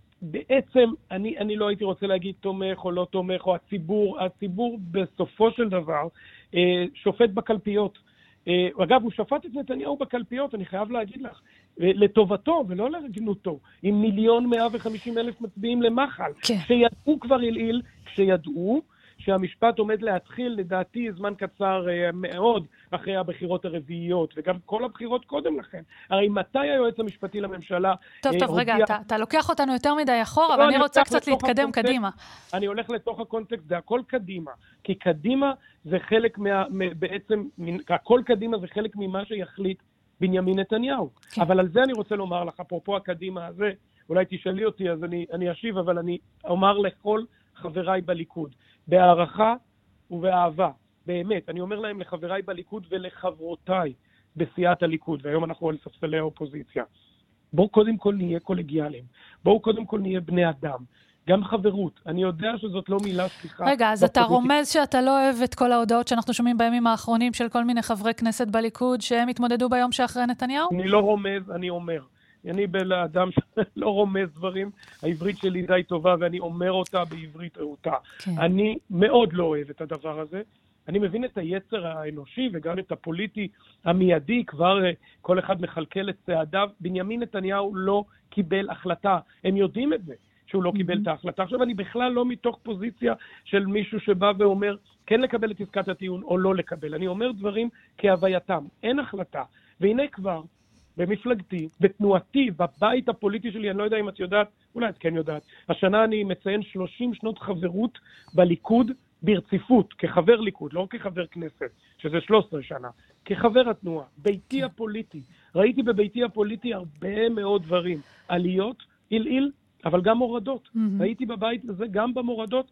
בעצם אני, אני לא הייתי רוצה להגיד תומך או לא תומך, או הציבור, הציבור בסופו של דבר אה, שופט בקלפיות. אה, אגב, הוא שפט את נתניהו בקלפיות, אני חייב להגיד לך, אה, לטובתו ולא לגנותו, עם מיליון מאה וחמישים אלף מצביעים למחל. כן. כשידעו כבר איליל, כשידעו שהמשפט עומד להתחיל, לדעתי, זמן קצר מאוד אחרי הבחירות הרביעיות, וגם כל הבחירות קודם לכן. הרי מתי היועץ המשפטי לממשלה... טוב, טוב, הודיע... רגע, אתה, אתה לוקח אותנו יותר מדי אחורה, אבל אני רוצה קצת להתקדם הקונטקסט, קדימה. אני הולך לתוך הקונטקסט, זה הכל קדימה. כי קדימה זה חלק מה... בעצם, הכל קדימה זה חלק ממה שיחליט בנימין נתניהו. כן. אבל על זה אני רוצה לומר לך, אפרופו הקדימה הזה, אולי תשאלי אותי, אז אני, אני אשיב, אבל אני אומר לכל חבריי בליכוד, בהערכה ובאהבה, באמת, אני אומר להם לחבריי בליכוד ולחברותיי בסיעת הליכוד, והיום אנחנו על ספסלי האופוזיציה. בואו קודם כל נהיה קולגיאליים, בואו קודם כל נהיה בני אדם, גם חברות. אני יודע שזאת לא מילה שכיחה. רגע, אז אתה רומז שאתה לא אוהב את כל ההודעות שאנחנו שומעים בימים האחרונים של כל מיני חברי כנסת בליכוד שהם התמודדו ביום שאחרי נתניהו? אני לא רומז, אני אומר. אני בלאדם שלא רומז דברים, העברית שלי די טובה ואני אומר אותה בעברית רהוטה. כן. אני מאוד לא אוהב את הדבר הזה. אני מבין את היצר האנושי וגם את הפוליטי המיידי, כבר כל אחד מחלקל את צעדיו. בנימין נתניהו לא קיבל החלטה, הם יודעים את זה, שהוא לא קיבל את ההחלטה. עכשיו אני בכלל לא מתוך פוזיציה של מישהו שבא ואומר כן לקבל את עסקת הטיעון או לא לקבל. אני אומר דברים כהווייתם, אין החלטה. והנה כבר, במפלגתי, בתנועתי, בבית הפוליטי שלי, אני לא יודע אם את יודעת, אולי את כן יודעת, השנה אני מציין שלושים שנות חברות בליכוד ברציפות, כחבר ליכוד, לא כחבר כנסת, שזה שלוש עשרה שנה, כחבר התנועה, ביתי הפוליטי. ראיתי בביתי הפוליטי הרבה מאוד דברים, עליות, איל-איל, אבל גם מורדות. Mm-hmm. ראיתי בבית הזה גם במורדות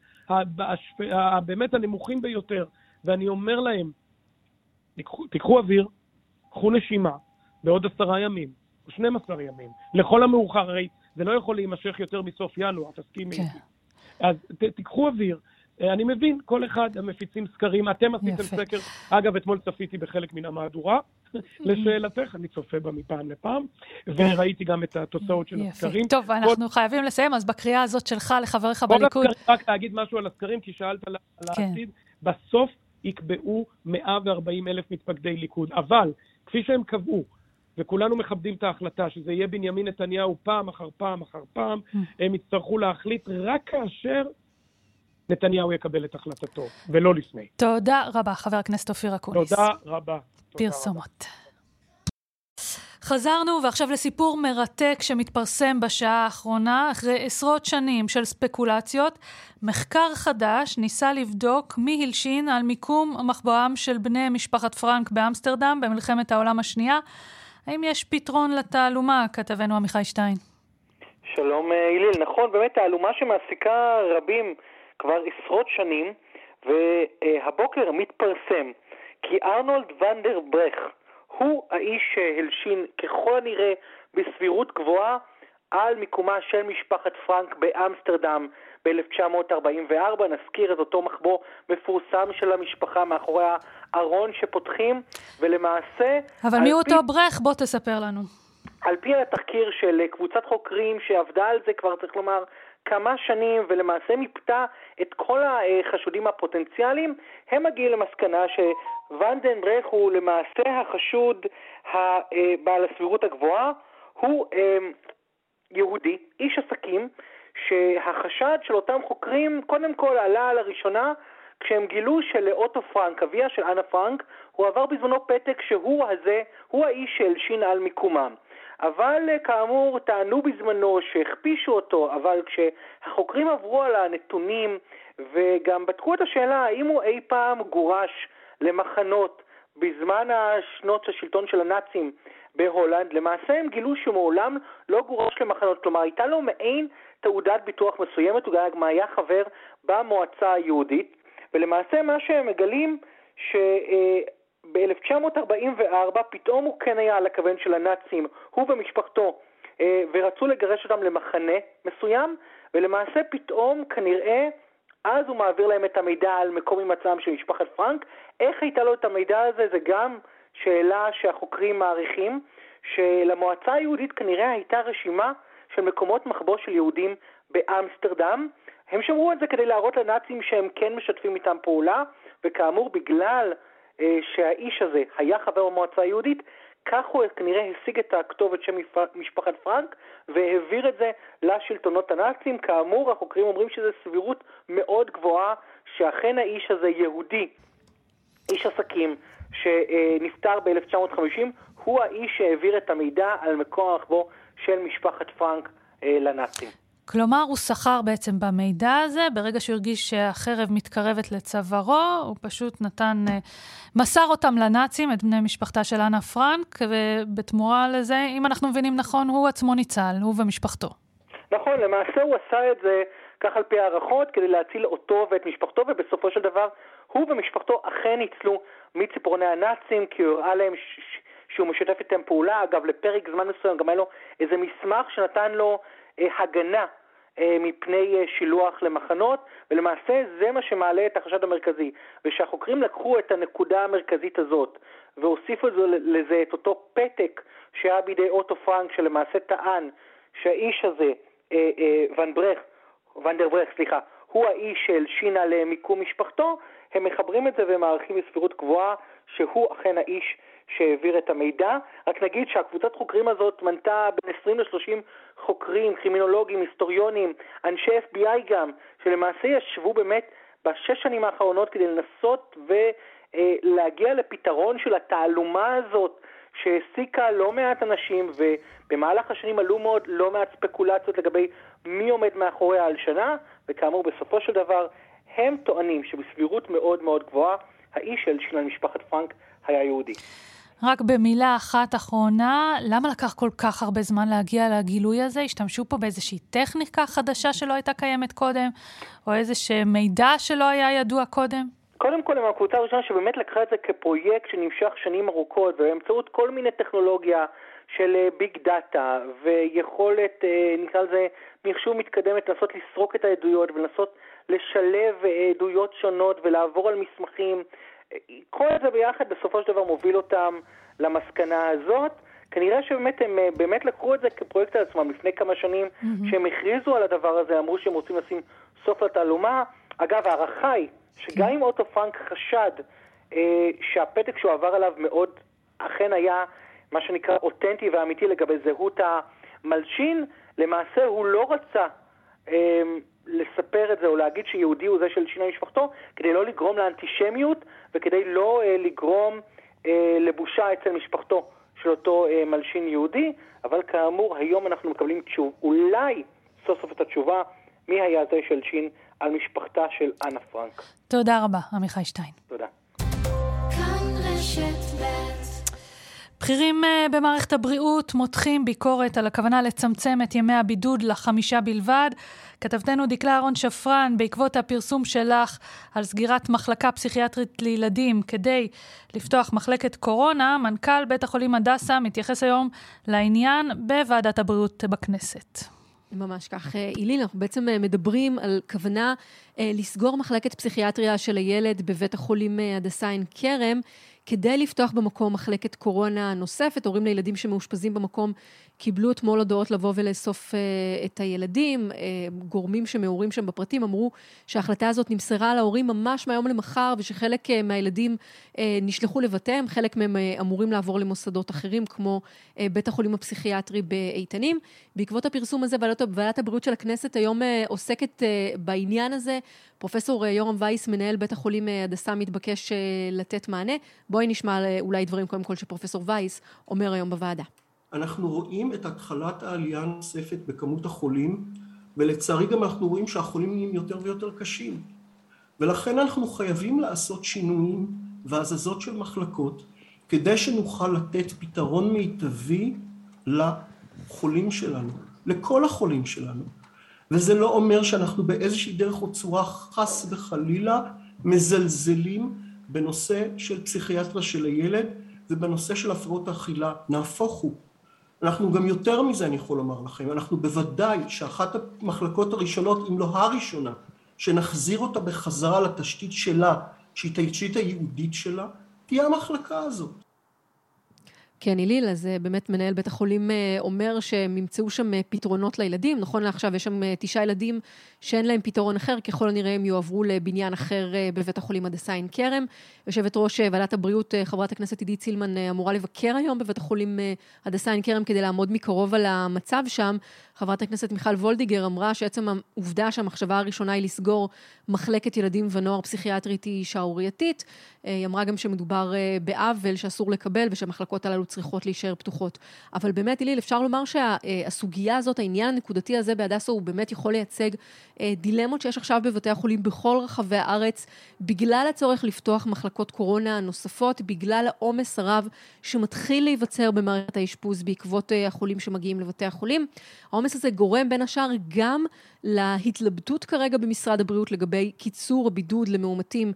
באמת הנמוכים ביותר, ואני אומר להם, תיקחו, תיקחו אוויר, קחו נשימה, בעוד עשרה ימים, או שנים עשר ימים, לכל המאוחר, הרי זה לא יכול להימשך יותר מסוף ינואר, תסכימי איתי. אז ת, תיקחו אוויר, אני מבין, כל אחד המפיצים סקרים, אתם עשיתם סקר, אגב, אתמול צפיתי בחלק מן המהדורה, לשאלתך, אני צופה בה מפעם לפעם, וראיתי גם את התוצאות של הסקרים. טוב, אנחנו חייבים לסיים, אז בקריאה הזאת שלך לחבריך בליכוד. רק להגיד משהו על הסקרים, כי שאלת על העתיד, בסוף יקבעו מאה וארבעים אלף מתפקדי ליכוד, אבל כפי שהם קבעו, וכולנו מכבדים את ההחלטה, שזה יהיה בנימין נתניהו פעם אחר פעם אחר פעם, הם יצטרכו להחליט רק כאשר נתניהו יקבל את החלטתו, ולא לפני. תודה רבה, חבר הכנסת אופיר אקוניס. תודה רבה. פרסומות. חזרנו, ועכשיו לסיפור מרתק שמתפרסם בשעה האחרונה, אחרי עשרות שנים של ספקולציות, מחקר חדש ניסה לבדוק מי הלשין על מיקום מחבואם של בני משפחת פרנק באמסטרדם במלחמת העולם השנייה. האם יש פתרון לתעלומה, כתבנו עמיחי שטיין? שלום איליל, נכון, באמת תעלומה שמעסיקה רבים כבר עשרות שנים, והבוקר מתפרסם כי ארנולד ונדר ברך הוא האיש שהלשין ככל הנראה בסבירות גבוהה על מיקומה של משפחת פרנק באמסטרדם ב-אלף תשע מאות ארבעים וארבע. נזכיר את אותו מחבוא מפורסם של המשפחה מאחורי הארון שפותחים, ולמעשה... אבל מי הוא אותו ברך? בוא תספר לנו. על פי התחקיר של קבוצת חוקרים שעבדה על זה כבר צריך לומר כמה שנים, ולמעשה מיפתה את כל החשודים הפוטנציאליים, הם מגיעים למסקנה שוונדן ברך הוא למעשה החשוד בעל הסבירות הגבוהה, הוא יהודי, איש עסקים, שהחשד של אותם חוקרים קודם כל עלה לראשונה כשהם גילו שלאוטו פרנק, אביה של אנה פרנק, הוא עבר בזמנו פתק שהוא הזה, הוא האיש שהלשין על מיקומם. אבל כאמור טענו בזמנו שהכפישו אותו, אבל כשהחוקרים עברו על הנתונים וגם בדקו את השאלה האם הוא אי פעם גורש למחנות בזמן השנות השלטון של הנאצים בהולנד, למעשה הם גילו שמעולם לא גורש למחנות, כלומר הייתה לו מעין תעודת ביטוח מסוימת, הוא גם היה חבר במועצה היהודית, ולמעשה מה שהם מגלים ש... ב-אלף תשע מאות ארבעים וארבע פתאום הוא כן היה על הכוון של הנאצים, הוא ומשפחתו, ורצו לגרש אותם למחנה מסוים, ולמעשה פתאום כנראה אז הוא מעביר להם את המידע על מקום הימצאם של משפחת פרנק. איך הייתה לו את המידע הזה? זה גם שאלה שהחוקרים מעריכים, שלמועצה היהודית כנראה הייתה רשימה של מקומות מחבוא של יהודים באמסטרדם. הם שמרו את זה כדי להראות לנאצים שהם כן משתפים איתם פעולה, וכאמור בגלל שהאיש הזה היה חבר במועצה היהודית, כך הוא כנראה השיג את הכתובת של משפחת פרנק והעביר את זה לשלטונות הנאצים. כאמור, החוקרים אומרים שזו סבירות מאוד גבוהה שאכן האיש הזה יהודי, איש עסקים שנפטר ב-אלף תשע מאות וחמישים, הוא האיש שהעביר את המידע על מקום הרכבו של משפחת פרנק לנאצים. כלומר, הוא שכר בעצם במידע הזה, ברגע שהוא הרגיש שהחרב מתקרבת לצווארו, הוא פשוט נתן, מסר אותם לנאצים, את בני משפחתה של אנה פרנק, ובתמורה לזה, אם אנחנו מבינים נכון, הוא עצמו ניצל, הוא ומשפחתו. נכון, למעשה הוא עשה את זה כך על פי הערכות, כדי להציל אותו ואת משפחתו, ובסופו של דבר, הוא ומשפחתו אכן ניצלו מציפורני הנאצים, כי הוא הראה להם ש- ש- שהוא משתף איתם פעולה. אגב, לפרק זמן מסוים גם היה לו איזה מסמך שנתן לו אה, הגנה אה, מפני אה, שילוח למחנות, ולמעשה זה מה שמעלה את החשד המרכזי. ושהחוקרים לקחו את הנקודה המרכזית הזאת, והוסיפו לזה את אותו פתק שהיה בידי אוטו פרנק, שלמעשה טען שהאיש הזה, אה, אה, ון ברך, ונדר ברך, סליחה, הוא האיש של שינה למיקום משפחתו, הם מחברים את זה ומערכים בסבירות גבוהה שהוא אכן האיש שהעביר את המידע. רק נגיד שהקבוצת חוקרים הזאת מנתה בין עשרים לשלושים חוקרים, קרימינולוגים, היסטוריונים, אנשי אף בי איי גם, שלמעשה ישבו באמת בשש שנים האחרונות כדי לנסות ולהגיע לפתרון של התעלומה הזאת שהעסיקה לא מעט אנשים, ובמהלך השנים עלו מאוד לא מעט ספקולציות לגבי מי עומד מאחורי ההלשנה, וכאמור בסופו של דבר הם טוענים שבסבירות מאוד מאוד גבוהה האיש של שינה משפחת פרנק היה יהודי. רק במילה אחת אחרונה, למה לקח כל כך הרבה זמן להגיע לגילוי הזה? השתמשו פה באיזושהי טכניקה חדשה שלא הייתה קיימת קודם, או איזשהו מידע שלא היה ידוע קודם? קודם כל, הם הקבוצה הראשונה שבאמת לקחה את זה כפרויקט שנמשך שנים ארוכות, ובאמצעות כל מיני טכנולוגיה של ביג דאטה, ויכולת, נקרא לזה, מחשוב מתקדמת, לנסות לסרוק את העדויות, ולנסות לשלב עדויות שונות, ולעבור על מסמכים. כל זה ביחד בסופו של דבר מוביל אותם למסקנה הזאת. כנראה שבאמת הם באמת לקחו את זה כפרויקט על עצמם לפני כמה שנים, mm-hmm. שהם הכריזו על הדבר הזה, אמרו שהם רוצים לשים סוף לתעלומה. אגב, הערכה היא שגם אם אוטו פרנק חשד אה, שהפתק שהוא עבר עליו מאוד אכן היה מה שנקרא אותנטי ואמיתי לגבי זהות המלשין, למעשה הוא לא רצה אה, לספר את זה או להגיד שיהודי הוא זה של שינה משפחתו, כדי לא לגרום לאנטישמיות וכדי לא אה, לגרום אה, לבושה אצל משפחתו של אותו אה, מלשין יהודי. אבל כאמור היום אנחנו מקבלים תשוב, אולי סוף סוף את התשובה מי היה זה של שין על משפחתה של אנה פרנק. תודה רבה, עמיחי שטיין. תודה. בכירים במערכת הבריאות מותחים ביקורת על הכוונה לצמצם את ימי הבידוד לחמישה בלבד. כתבתנו דקלה אהרון שפרן, בעקבות הפרסום שלך על סגירת מחלקה פסיכיאטרית לילדים כדי לפתוח מחלקת קורונה, מנכ"ל בית החולים הדסה מתייחס היום לעניין בוועדת הבריאות בכנסת. ממש כך, אילינה, אנחנו בעצם מדברים על כוונה לסגור מחלקת פסיכיאטריה של הילד בבית החולים הדסה עין כרם, כדי לפתוח במקום מחלקת קורונה נוספת. הורים לילדים שמאושפזים במקום קיבלו אתמול הודעות לבוא ולאסוף את הילדים. גורמים שמעורים שם בפרטים אמרו שההחלטה הזאת נמסרה להורים ממש מהיום למחר, ושחלק מהילדים נשלחו לבתיהם, חלק מהם אמורים לעבור למוסדות אחרים, כמו בית החולים הפסיכיאטרי באיתנים. בעקבות הפרסום הזה, ועדת הבריאות של הכנסת היום עוסקת בעניין הזה. פרופסור יורם וייס, מנהל בית החולים הדסה, מתבקש לתת מענה. בואי נשמע אולי דברים קודם כל שפרופסור וייס אומר היום בוועדה. אנחנו רואים את התחלת העלייה הנוספת בכמות החולים, ולצערי גם אנחנו רואים שהחולים נהיים יותר ויותר קשים. ולכן אנחנו חייבים לעשות שינויים והזזות של מחלקות, כדי שנוכל לתת פתרון מיטבי לחולים שלנו, לכל החולים שלנו. וזה לא אומר שאנחנו באיזושהי דרך או צורה חס וחלילה מזלזלים בנושא של פסיכיאטריה של הילד ובנושא של הפרעות האכילה. נהפוך הוא. אנחנו גם יותר מזה, אני יכול לומר לכם, אנחנו בוודאי שאחת המחלקות הראשונות, אם לא הראשונה, שנחזיר אותה בחזרה לתשתית שלה, שהיא תשתית הייעודית שלה, תהיה המחלקה הזאת. כן, איליל, אז באמת מנהל בית החולים אומר שהם ימצאו שם פתרונות לילדים. נכון לעכשיו יש שם תשעה ילדים שאין להם פתרון אחר, ככל הנראה הם יועברו לבניין אחר בבית החולים הדסה עין כרם. יושבת ראש ועדת הבריאות, חברת הכנסת עידית סילמן, אמורה לבקר היום בבית החולים הדסה עין כרם כדי לעמוד מקרוב על המצב שם. חברת הכנסת מיכל וולדיגר אמרה שעצם העובדה שהמחשבה הראשונה היא לסגור מחלקת ילדים ונוער פסיכיאטרית היא שערורייתית. היא אמרה גם שמדובר בעוול שאסור לקבל ושהמחלקות הללו צריכות להישאר פתוחות. אבל באמת, איליל, אפשר לומר שהסוגיה הזאת, העניין הנקודתי הזה בהדסה, הוא באמת יכול לייצג דילמות שיש עכשיו בבתי החולים בכל רחבי הארץ, בגלל הצורך לפתוח מחלקות קורונה נוספות, בגלל העומס הרב שמתחיל להיווצר במערכת האשפוז בעקבות החולים שמגיעים לבתי החולים. העומס הזה גורם בין השאר גם להתלבטות כרגע במשרד הבריאות לגבי קיצור הבידוד למאומתים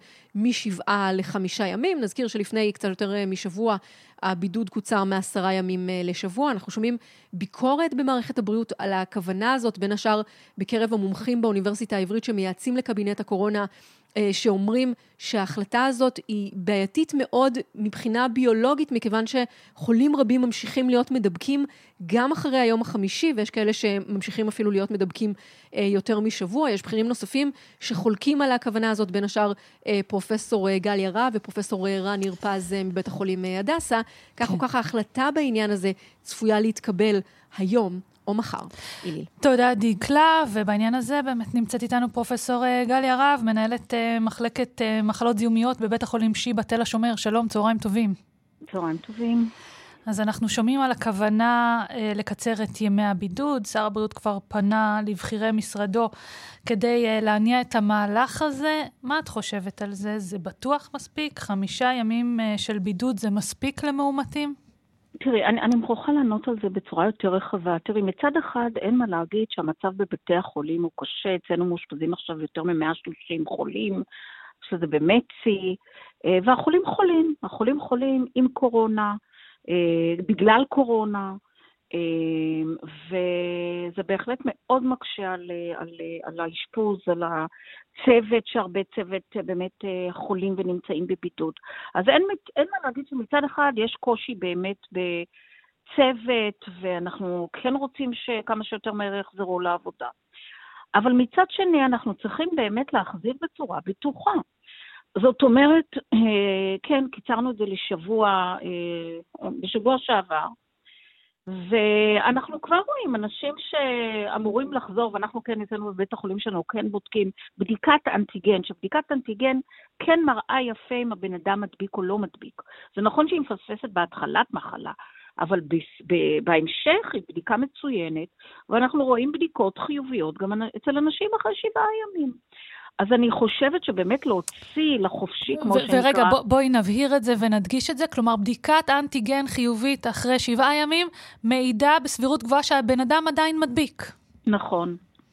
משבעה לחמישה ימים. נזכיר שלפני קצת יותר משבוע הבידוד קוצר מעשרה ימים לשבוע. אנחנו שומעים ביקורת במערכת הבריאות על הכוונה הזאת, בין השאר בקרב המומחים באוניברסיטה העברית שמייעצים לקבינט הקורונה, שאומרים שההחלטה הזאת היא בעייתית מאוד מבחינה ביולוגית, מכיוון שחולים רבים ממשיכים להיות מדבקים גם אחרי היום החמישי, ויש כאלה שממשיכים אפילו להיות מדבקים יותר משבוע. יש בכירים נוספים שחולקים על הכוונה הזאת, בין השאר פרופסור גל ירהב ופרופסור רן ניר פז מבית החולים הדסה. כך או כך ההחלטה בעניין הזה צפויה להתקבל היום או מחר. איליל. תודה דיקלה, ובעניין הזה באמת נמצאת איתנו פרופסור גל ירהב, מנהלת מחלקת מחלות זיהומיות בבית החולים שיבא תל השומר. שלום, צהריים טובים. צהריים טובים. אז אנחנו שומעים על הכוונה לקצר את ימי הבידוד. שר הבריאות כבר פנה לבחירי משרדו כדי להניע את המהלך הזה. מה את חושבת על זה? זה בטוח מספיק? חמישה ימים של בידוד זה מספיק למאומתים? תראי, אני, אני מוכרחה לענות על זה בצורה יותר רחבה. תראי, מצד אחד אין מה להגיד שהמצב בבתי החולים הוא קשה. אצלנו מאושפזים עכשיו יותר מ-מאה ושלושים חולים, שזה באמת צי, והחולים חולים. החולים חולים עם קורונה, בגלל קורונה, וזה בהחלט מאוד מקשה על, על, על האשפוז, על הצוות, שהרבה צוות באמת חולים ונמצאים בבידוד. אז אין, אין מה להגיד שמצד אחד יש קושי באמת בצוות, ואנחנו כן רוצים שכמה שיותר מהר יחזרו לעבודה. אבל מצד שני אנחנו צריכים באמת להחזיר בצורה בטוחה. זאת אומרת, כן, קיצרנו את זה לשבוע, בשבוע שעבר, ואנחנו כבר רואים אנשים שאמורים לחזור, ואנחנו כן ניתנו בבית החולים שלנו, כן בודקים בדיקת אנטיגן, שבדיקת אנטיגן כן מראה יפה אם הבן אדם מדביק או לא מדביק. זה נכון שהיא מפספסת בהתחלת מחלה, אבל בהמשך היא בדיקה מצוינת, ואנחנו רואים בדיקות חיוביות גם אצל אנשים אחרי שבעה ימים. אז אני חושבת שבאמת להוציא לחופשי, כמו שנקרא... ורגע, בוא, בואי נבהיר את זה ונדגיש את זה. כלומר, בדיקת אנטיגן חיובית אחרי שבעה ימים, מעידה בסבירות גבוהה שהבן אדם עדיין מדביק. נכון.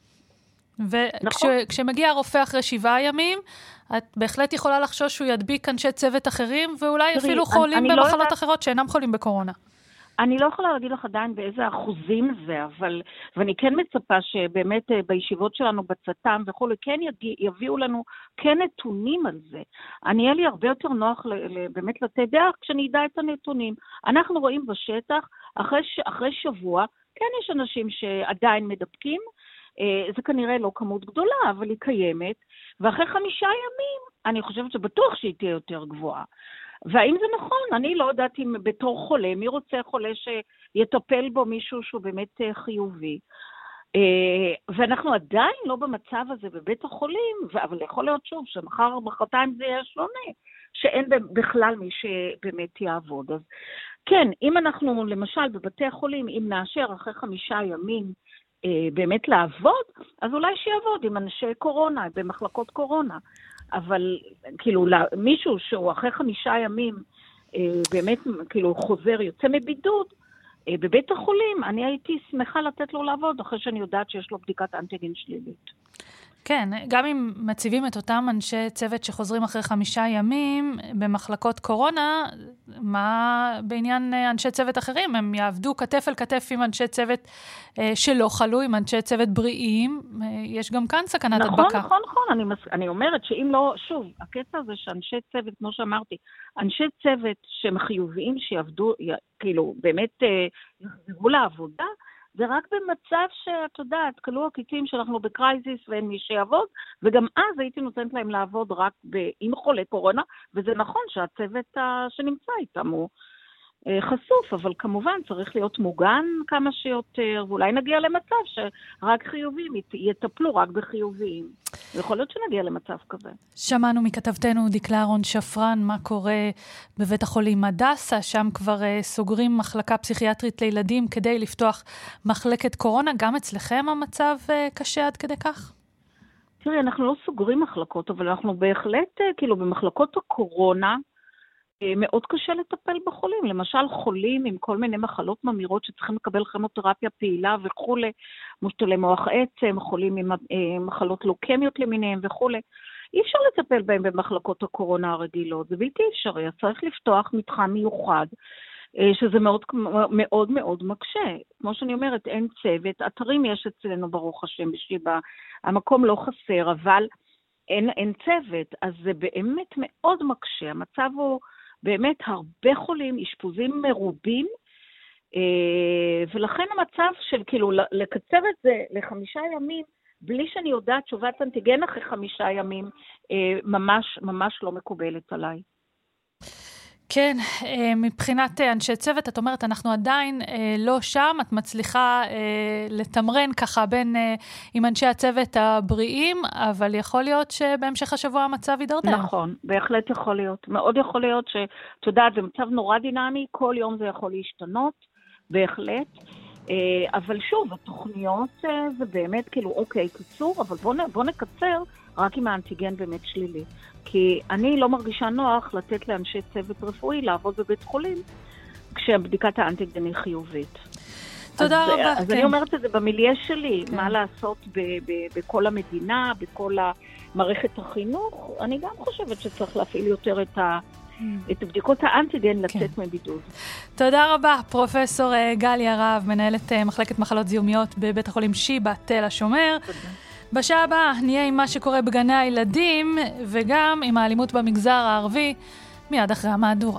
וכשמגיע הרופא אחרי שבעה ימים, את בהחלט יכולה לחשוש שהוא ידביק אנשי צוות אחרים, ואולי אפילו חולים במחלות אחרות שאינם חולים בקורונה. אני לא יכולה להגיד לך עדיין באיזה אחוזים זה, אבל, ואני כן מצפה שבאמת בישיבות שלנו בצט"ם וכו', כן יביאו לנו כן נתונים על זה. אני יהיה לי הרבה יותר נוח באמת לתת דרך כשאני אדע את הנתונים. אנחנו רואים בשטח, אחרי, אחרי שבוע, כן יש אנשים שעדיין מדבקים, זה כנראה לא כמות גדולה, אבל היא קיימת, ואחרי חמישה ימים, אני חושבת שבטוח שהיא תהיה יותר גבוהה. והאם זה נכון? אני לא יודעת אם בתור חולה, מי רוצה חולה שיטפל בו מישהו שהוא באמת חיובי. ואנחנו עדיין לא במצב הזה בבית החולים, אבל יכול להיות שוב שמחר מחרתיים זה יהיה שונה, שאין בכלל מי שבאמת יעבוד. אז כן, אם אנחנו למשל בבתי החולים, אם נאשר אחרי חמישה ימים באמת לעבוד, אז אולי שיעבוד עם אנשי קורונה, במחלקות קורונה. אבל כאילו מישהו שהוא אחרי חמישה ימים באמת כאילו חוזר, יוצא מבידוד בבית החולים, אני הייתי שמחה לתת לו לעבוד אחרי שאני יודעת שיש לו בדיקת אנטיגן שלילית. כן, גם אם מציבים את אותם אנשי צוות שחוזרים אחרי חמישה ימים במחלקות קורונה, מה בעניין אנשי צוות אחרים? הם יעבדו כתף אל כתף עם אנשי צוות שלא חלו, עם אנשי צוות בריאים. יש גם כאן סכנת הדבקה. נכון, נכון, נכון. אני, מס... אני אומרת שאם לא, שוב, הקטע הזה שאנשי צוות, כמו שאמרתי, אנשי צוות שהם חיוביים, שיעבדו, כאילו, באמת יחזרו לעבודה, זה רק במצב שאת יודעת, כלו הקיצים שאנחנו בקרייזיס ואין מי שיעבוד, וגם אז הייתי נותנת להם לעבוד רק ב... עם חולי קורונה, וזה נכון שהצוות שנמצא איתם הוא חשוף, אבל כמובן צריך להיות מוגן כמה שיותר, ואולי נגיע למצב שרק חיוביים יטפלו רק בחיוביים. יכול להיות שנגיע למצב כזה. שמענו מכתבתנו דקלה אהרון שפרן מה קורה בבית החולים הדסה, שם כבר סוגרים מחלקה פסיכיאטרית לילדים כדי לפתוח מחלקת קורונה. גם אצלכם המצב קשה עד כדי כך? תראי, אנחנו לא סוגרים מחלקות, אבל אנחנו בהחלט, כאילו במחלקות הקורונה, מאוד קשה לטפל בחולים. למשל חולים עם כל מיני מחלות ממירות שצריכים לקבל כימותרפיה פעילה וכו', מושתלי מוח עצם, חולים עם מחלות לוקמיות למיניהם וכו'. אי אפשר לטפל בהם במחלקות הקורונה הרגילות, זה בלתי אפשרי. צריך לפתוח מתחם מיוחד, שזה מאוד מאוד מאוד מקשה. כמו שאני אומרת, אין צוות, אתרים יש אצלנו ברוך השם בשיבא, המקום לא חסר, אבל אין, אין צוות, אז זה באמת מאוד מקשה. המצב הוא באמת הרבה חולים, אשפוזים מרובים, ולכן המצב של כאילו לקצר את זה לחמישה ימים, בלי שאני יודעת תשובת אנטיגן אחרי חמישה ימים, ממש ממש לא מקובלת עליי. כן, מבחינת אנשי צוות, את אומרת, אנחנו עדיין לא שם, את מצליחה לתמרן ככה בין עם אנשי הצוות הבריאים, אבל יכול להיות שבהמשך השבוע המצב יידרדר. נכון, בהחלט יכול להיות. מאוד יכול להיות שאת יודעת, זה מצב נורא דינמי, כל יום זה יכול להשתנות, בהחלט. אבל שוב, התוכניות זה באמת כאילו, אוקיי, קיצור, אבל בוא, בוא נקצר רק עם האנטיגן באמת שלילי. כי אני לא מרגישה נוח לתת לאנשי צוות רפואי לעבוד בבית חולים, כשבדיקת האנטיגן היא חיובית. תודה אז, רבה. אז כן. אני אומרת את זה במיליה שלי, כן. מה לעשות ב- ב- בכל המדינה, בכל מערכת החינוך. אני גם חושבת שצריך להפעיל יותר את ה... את בדיקות האנטיגן לצאת כן. מבידוד. תודה רבה, פרופסור גליה רהב, מנהלת מחלקת מחלות זיהומיות בבית החולים שיבא תל השומר. תודה. בשעה הבאה נהיה עם מה שקורה בגני הילדים, וגם עם האלימות במגזר הערבי, מיד אחרי המהדורה.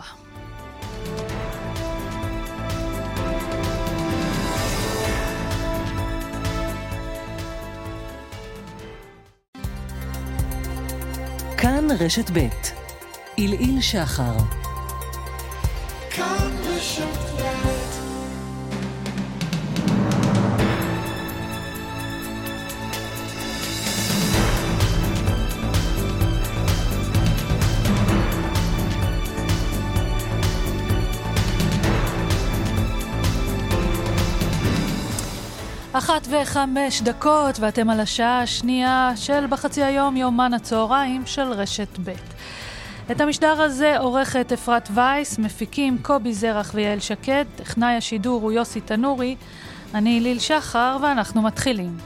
כאן רשת ב' אילאיל שחר. כאן רשת ב' אחת וחמש דקות, ואתם על השעה השנייה של בחצי היום יומן הצהריים של רשת ב'. את המשדר הזה עורכת אפרת וייס, מפיקים קובי זרח ויעל שקד, טכנאי השידור הוא יוסי תנורי, אני ליל שחר ואנחנו מתחילים.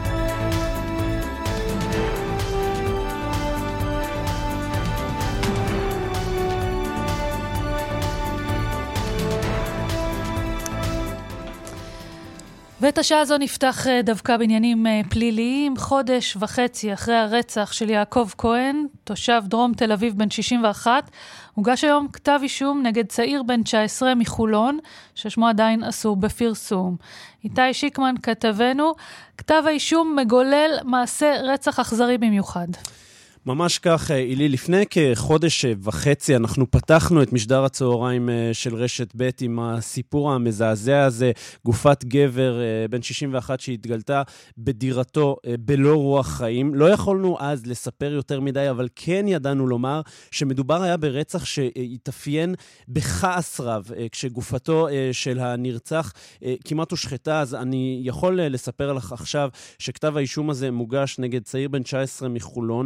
ואת השעה הזו נפתח דווקא בעניינים פליליים. חודש וחצי אחרי הרצח של יעקב כהן, תושב דרום תל אביב בן שישים ואחת, הוגש היום כתב אישום נגד צעיר בן תשע עשרה מחולון, ששמו עדיין אסור בפרסום. איתי שיקמן כתבנו, כתב האישום מגולל מעשה רצח אכזרי במיוחד. ממש כך, אילי, לפני כחודש וחצי אנחנו פתחנו את משדר הצהריים של רשת ב' עם הסיפור המזעזע הזה, גופת גבר בן שישים ואחת שהתגלתה בדירתו בלא רוח חיים. לא יכולנו אז לספר יותר מדי, אבל כן ידענו לומר שמדובר היה ברצח שהתאפיין בכעס רב, כשגופתו של הנרצח כמעט הושחתה. אז אני יכול לספר לך עכשיו שכתב האישום הזה מוגש נגד צעיר בן תשע עשרה מחולון, ש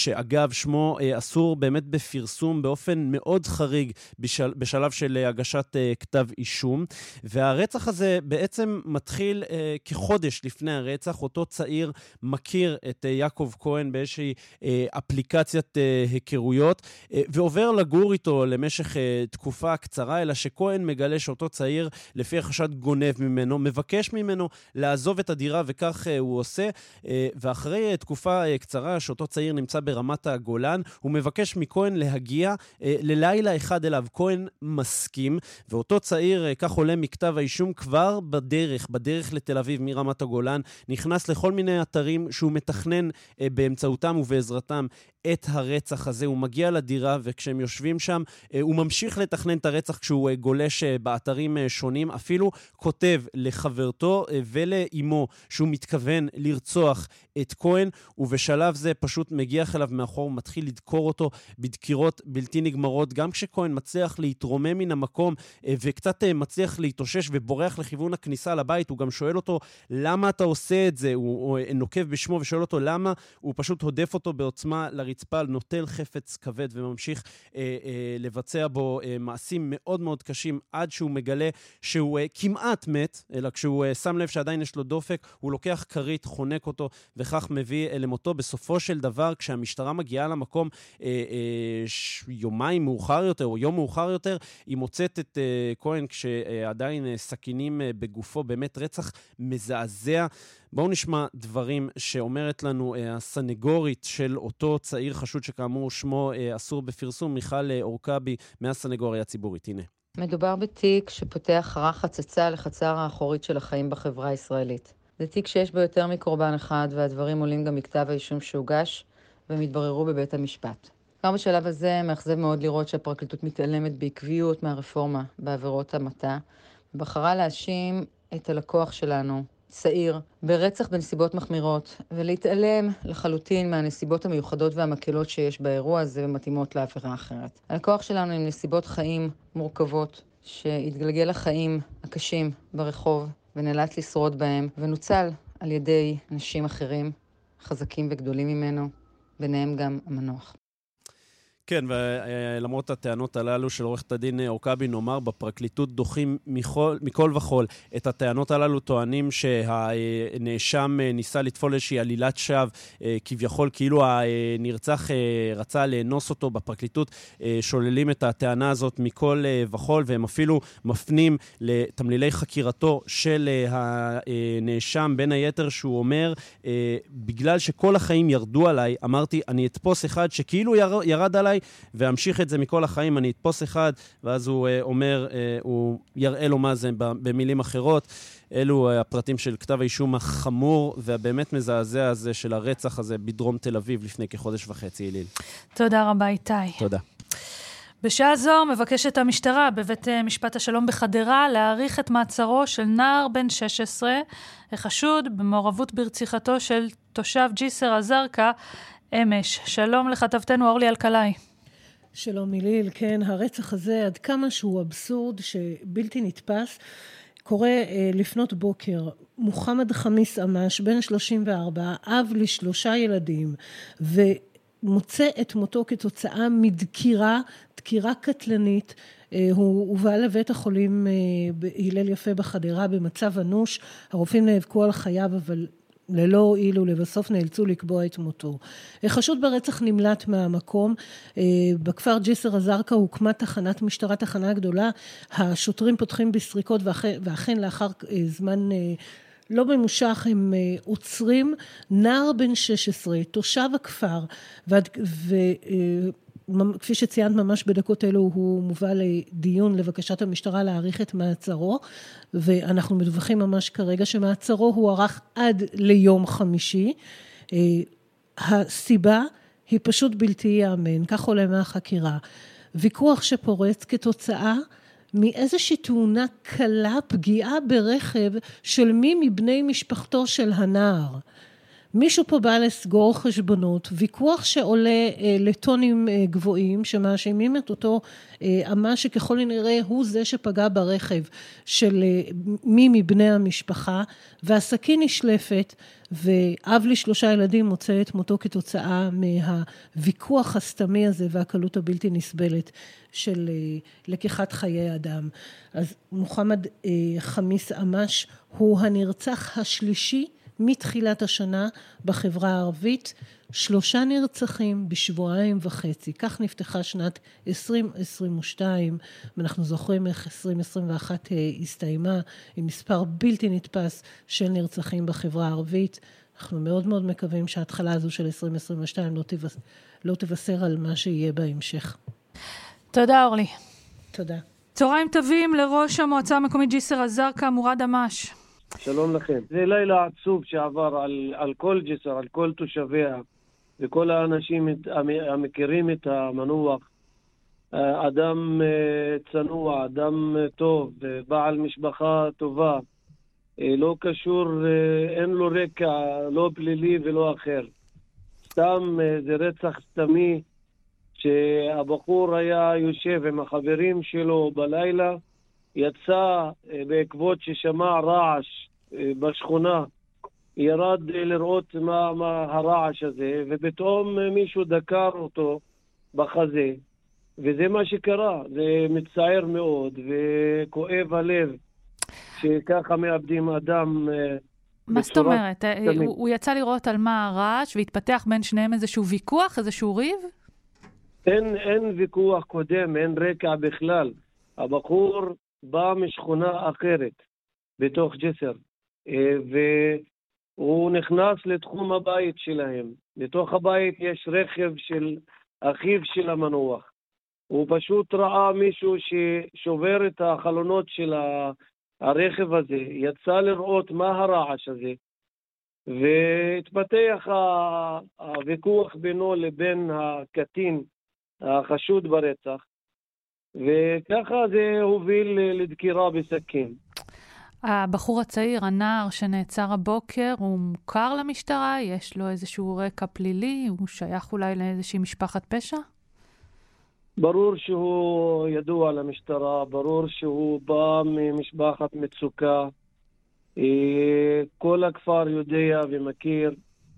שאגב שמו אסור באמת בפרסום באופן מאוד חריג בשל, בשלב של הגשת כתב אישום. והרצח הזה בעצם מתחיל כחודש לפני הרצח. אותו צעיר מכיר את יעקב כהן באיזושהי אפליקציית היכרויות, ועובר לגור איתו למשך תקופה קצרה, אלא שכהן מגלה שאותו צעיר, לפי החשד גונב ממנו, מבקש ממנו לעזוב את הדירה, וכך הוא עושה. ואחרי תקופה קצרה שאותו צעיר נמצא ברמת הגולן, הוא מבקש מכהן להגיע ללילה אחד אליו. כהן מסכים, ואותו צעיר, כך עולה מכתב האישום, כבר בדרך, בדרך לתל אביב מרמת הגולן, נכנס לכל מיני אתרים שהוא מתכנן באמצעותם ובעזרתם את הרצח הזה. הוא מגיע לדירה, וכשהם יושבים שם, הוא ממשיך לתכנן את הרצח כשהוא גולש באתרים שונים, אפילו כותב לחברתו ולאמו שהוא מתכוון לרצוח את כהן, ובשלב זה פשוט מגיע אליו מאחור, מתחיל לדקור אותו בדקירות בלתי נגמרות. גם כשכהן מצליח להתרומם מן המקום וקצת מצליח להתאושש ובורח לכיוון הכניסה לבית, הוא גם שואל אותו למה אתה עושה את זה, הוא נוקב בשמו ושואל אותו למה, הוא פשוט הודף אותו בעוצמה לרצפה, נוטל חפץ כבד וממשיך אה, אה, לבצע בו אה, מעשים מאוד מאוד קשים, עד שהוא מגלה שהוא אה, כמעט מת, אלא כשהוא אה, שם לב שעדיין יש לו דופק, הוא לוקח כרית, חונק אותו, וכך מביא אה, למותו. בסופו של דבר, כשהמשטרה מגיעה למקום אה, אה, ש... יומיים מאוחר יותר, או יום מאוחר יותר, היא מוצאת את אה, כהן כשעדיין אה, סכינים אה, בגופו, באמת רצח מזעזע. בואו נשמע דברים שאומרת לנו אה, הסנגורית של אותו צעיר חשוד שכאמור שמו אה, אסור בפרסום, מיכל אה, אורקבי מהסנגוריה הציבורית. הנה. מדובר בתיק שפותח חרך חצצה לחצר האחורית של החיים בחברה הישראלית. זה תיק שיש בו יותר מקורבן אחד, והדברים עולים גם מכתב האישום שהוגש ומתבררו בבית המשפט. כבר בשלב הזה מאכזב מאוד לראות שהפרקליטות מתעלמת בעקביות מהרפורמה בעבירות המתה, ובחרה להאשים את הלקוח שלנו, צעיר, ברצח בנסיבות מחמירות, ולהתעלם לחלוטין מהנסיבות המיוחדות והמקלות שיש באירוע הזה ומתאימות לעבירה אחרת. הלקוח שלנו עם נסיבות חיים מורכבות, שהתגלגל לחיים הקשים ברחוב ונאלץ לשרוד בהם, ונוצל על ידי אנשים אחרים, חזקים וגדולים ממנו, ביניהם גם המנוח. כן, ולמרות הטענות הללו של עורכת הדין אורקבי, נאמר, בפרקליטות דוחים מכל, מכל וכל את הטענות הללו, טוענים שהנאשם ניסה לטפול איזושהי עלילת שווא, כביכול כאילו הנרצח רצה לאנוס אותו. בפרקליטות שוללים את הטענה הזאת מכל וכל, והם אפילו מפנים לתמלילי חקירתו של הנאשם, בין היתר שהוא אומר, בגלל שכל החיים ירדו עליי, אמרתי, אני אתפוס אחד שכאילו ירד עליי, ואמשיך את זה מכל החיים, אני אתפוס אחד, ואז הוא uh, אומר, uh, הוא יראה לו מה זה במילים אחרות. אלו uh, הפרטים של כתב האישום החמור והבאמת מזעזע הזה של הרצח הזה בדרום תל אביב לפני כחודש וחצי. איליל. תודה רבה איתי. תודה. בשעה זו מבקשת המשטרה בבית משפט השלום בחדרה להאריך את מעצרו של נער בן שש עשרה, החשוד במעורבות ברציחתו של תושב ג'יסר א-זרקא אמש. שלום לכתבתנו אורלי אלקלעי. שלום איליל, כן, הרצח הזה עד כמה שהוא אבסורד שבלתי נתפס, קורה אה, לפנות בוקר. מוחמד חמיס אמש, בן שלושים וארבע, אב לשלושה ילדים, ומוצא את מותו כתוצאה מדקירה, דקירה קטלנית. אה, הוא הובא לבית החולים אה, בהלל יפה בחדרה במצב אנוש. הרופאים נאבקו על חייו, אבל ללא הועילו, לבסוף נאלצו לקבוע את מותו. חשוד ברצח נמלט מהמקום. בכפר ג'יסר א-זרקא הוקמה תחנת משטרה, תחנה גדולה. השוטרים פותחים בסריקות, ואכן לאחר זמן לא ממושך הם עוצרים נער בן שש עשרה, תושב הכפר, ו... כפי שציינת ממש בדקות אלו, הוא מובא לדיון לבקשת המשטרה להאריך את מעצרו, ואנחנו מדווחים ממש כרגע שמעצרו הוא ערך עד ליום חמישי. הסיבה היא פשוט בלתי יאמן, כך עולה מהחקירה. ויכוח שפורץ כתוצאה מאיזושהי תאונה קלה, פגיעה ברכב של מי מבני משפחתו של הנער. מישהו פה בא לסגור חשבונות, ויכוח שעולה אה, לטונים אה, גבוהים, שמאשימים את אותו אה, אמה שככל הנראה הוא זה שפגע ברכב של אה, מי מבני המשפחה, והסכין נשלפת, ואב לשלושה ילדים מוצא את מותו כתוצאה מהוויכוח הסתמי הזה, והקלות הבלתי נסבלת של אה, לקיחת חיי אדם. אז מוחמד אה, חמיס אמש הוא הנרצח השלישי, מתחילת השנה בחברה הערבית, שלושה נרצחים בשבועיים וחצי. כך נפתחה שנת עשרים עשרים ושתיים, ואנחנו זוכרים איך עשרים עשרים ואחת הסתיימה, עם מספר בלתי נתפס של נרצחים בחברה הערבית. אנחנו מאוד מאוד מקווים שההתחלה הזו של עשרים עשרים ושתיים לא, תבס, לא תבשר על מה שיהיה בהמשך. תודה אורלי. תודה. צהריים טובים לראש המועצה המקומית ג'יסר א-זרקא, מורד אמש. שלום לכם. זה לילה עצוב שעבר על, על כל ג'יסר, על כל תושביה, וכל האנשים המכירים את המנוח. אדם צנוע, אדם טוב, בעל משפחה טובה, לא קשור, אין לו רקע, לא פלילי ולא אחר. סתם זה רצח סתמי, שהבחור היה יושב עם החברים שלו בלילה, יצא בעקבות ששמע רעש בשכונה, ירד לראות מה, מה הרעש הזה, ופתאום מישהו דקר אותו בחזה, וזה מה שקרה. זה מצער מאוד וכואב הלב שככה מאבדים אדם. מה זאת אומרת? הוא, הוא יצא לראות על מה הרעש והתפתח בין שניהם איזשהו ויכוח, איזשהו ריב? אין, אין ויכוח קודם, אין רקע בכלל. הבחור בא משכונה אחרת בתוך ג'יסר, והוא נכנס לתחום הבית שלהם. בתוך הבית יש רכב של אחיו של המנוח. הוא פשוט ראה מישהו ששובר את החלונות של הרכב הזה, יצא לראות מה הרעש הזה, והתפתח הוויכוח בינו לבין הקטין החשוד ברצח, וככה זה הוביל לדקירה בסכין. הבחור הצעיר, הנער שנעצר הבוקר, הוא מוכר למשטרה? יש לו איזשהו רקע פלילי? הוא שייך אולי לאיזושהי משפחת פשע? ברור שהוא ידוע למשטרה, ברור שהוא בא ממשפחת מצוקה. כל הכפר יודע ומכיר.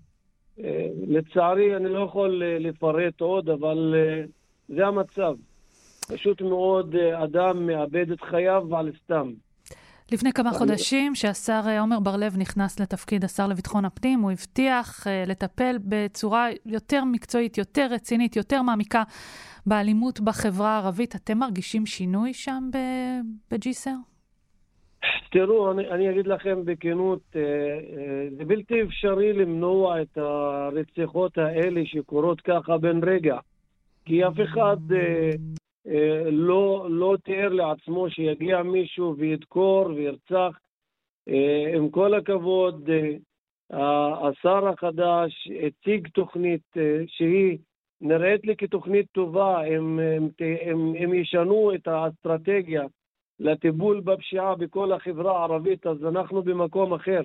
לצערי אני לא יכול לפרט עוד, אבל זה המצב. פשוט מאוד אדם מאבד את חייו על סתם. לפני כמה חודשים שהשר עומר בר-לב נכנס לתפקיד השר לביטחון הפנים, הוא הבטיח לטפל בצורה יותר מקצועית, יותר רצינית, יותר מעמיקה באלימות בחברה הערבית. אתם מרגישים שינוי שם בג'יסר? תראו, אני, אני אגיד לכם בכנות, זה בלתי אפשרי למנוע את הרציחות האלה שקורות ככה בין רגע. כי אף אחד לא, לא תיאר לעצמו שיגיע מישהו וידקור וירצח. עם כל הכבוד, השר החדש הציג תוכנית שהיא נראית לי כתוכנית טובה. הם, הם, הם, הם ישנו את האסטרטגיה לטיפול בפשיעה בכל החברה הערבית, אז אנחנו במקום אחר.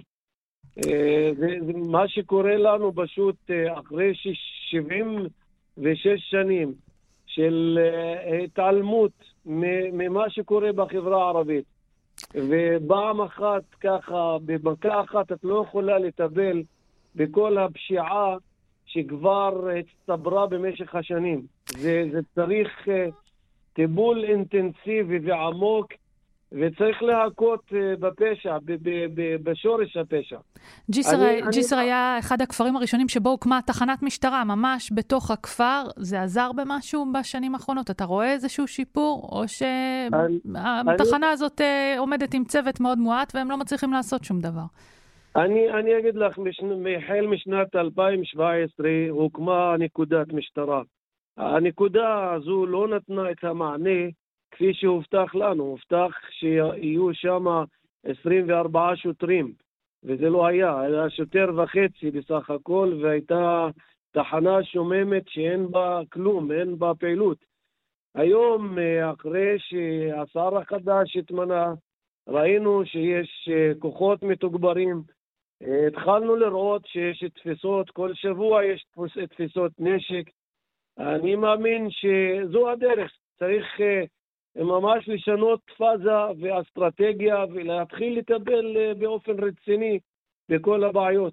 מה שקורה לנו פשוט אחרי שבעים ושש שנים של התעלמות ממה שקורה בחברה הערבית, ובעם אחת ככה, במכה אחת את לא יכולה לטפל בכל הפשיעה שכבר הצטברה במשך השנים. זה, זה צריך טיפול אינטנסיבי ועמוק, וצריך להכות בפשע, בשורש הפשע. ג'יסר, אני, ג'יסר אני... היה אחד הכפרים הראשונים שבו הוקמה תחנת משטרה, ממש בתוך הכפר. זה עזר במשהו בשנים האחרונות? אתה רואה איזשהו שיפור? או שהתחנה אני... הזאת עומדת עם צוות מאוד מועט, והם לא מצליחים לעשות שום דבר? אני, אני אגיד לך, מחל משנת אלפיים שבע עשרה הוקמה נקודת משטרה. הנקודה הזו לא נתנה את המענה כפי שהובטח לנו. הובטח שיהיו שם עשרים וארבעה שוטרים, וזה לא היה. היה שוטר וחצי בסך הכל, והייתה תחנה שוממת שאין בה כלום, אין בה פעילות. היום, אחרי שהשר החדש התמנה, ראינו שיש כוחות מתוגברים, התחלנו לראות שיש תפיסות, כל שבוע יש תפיסות נשק. אני מאמין שזו הדרך. צריך ממש לשנות פאזה ואסטרטגיה ולהתחיל לטפל באופן רציני בכל הבעיות.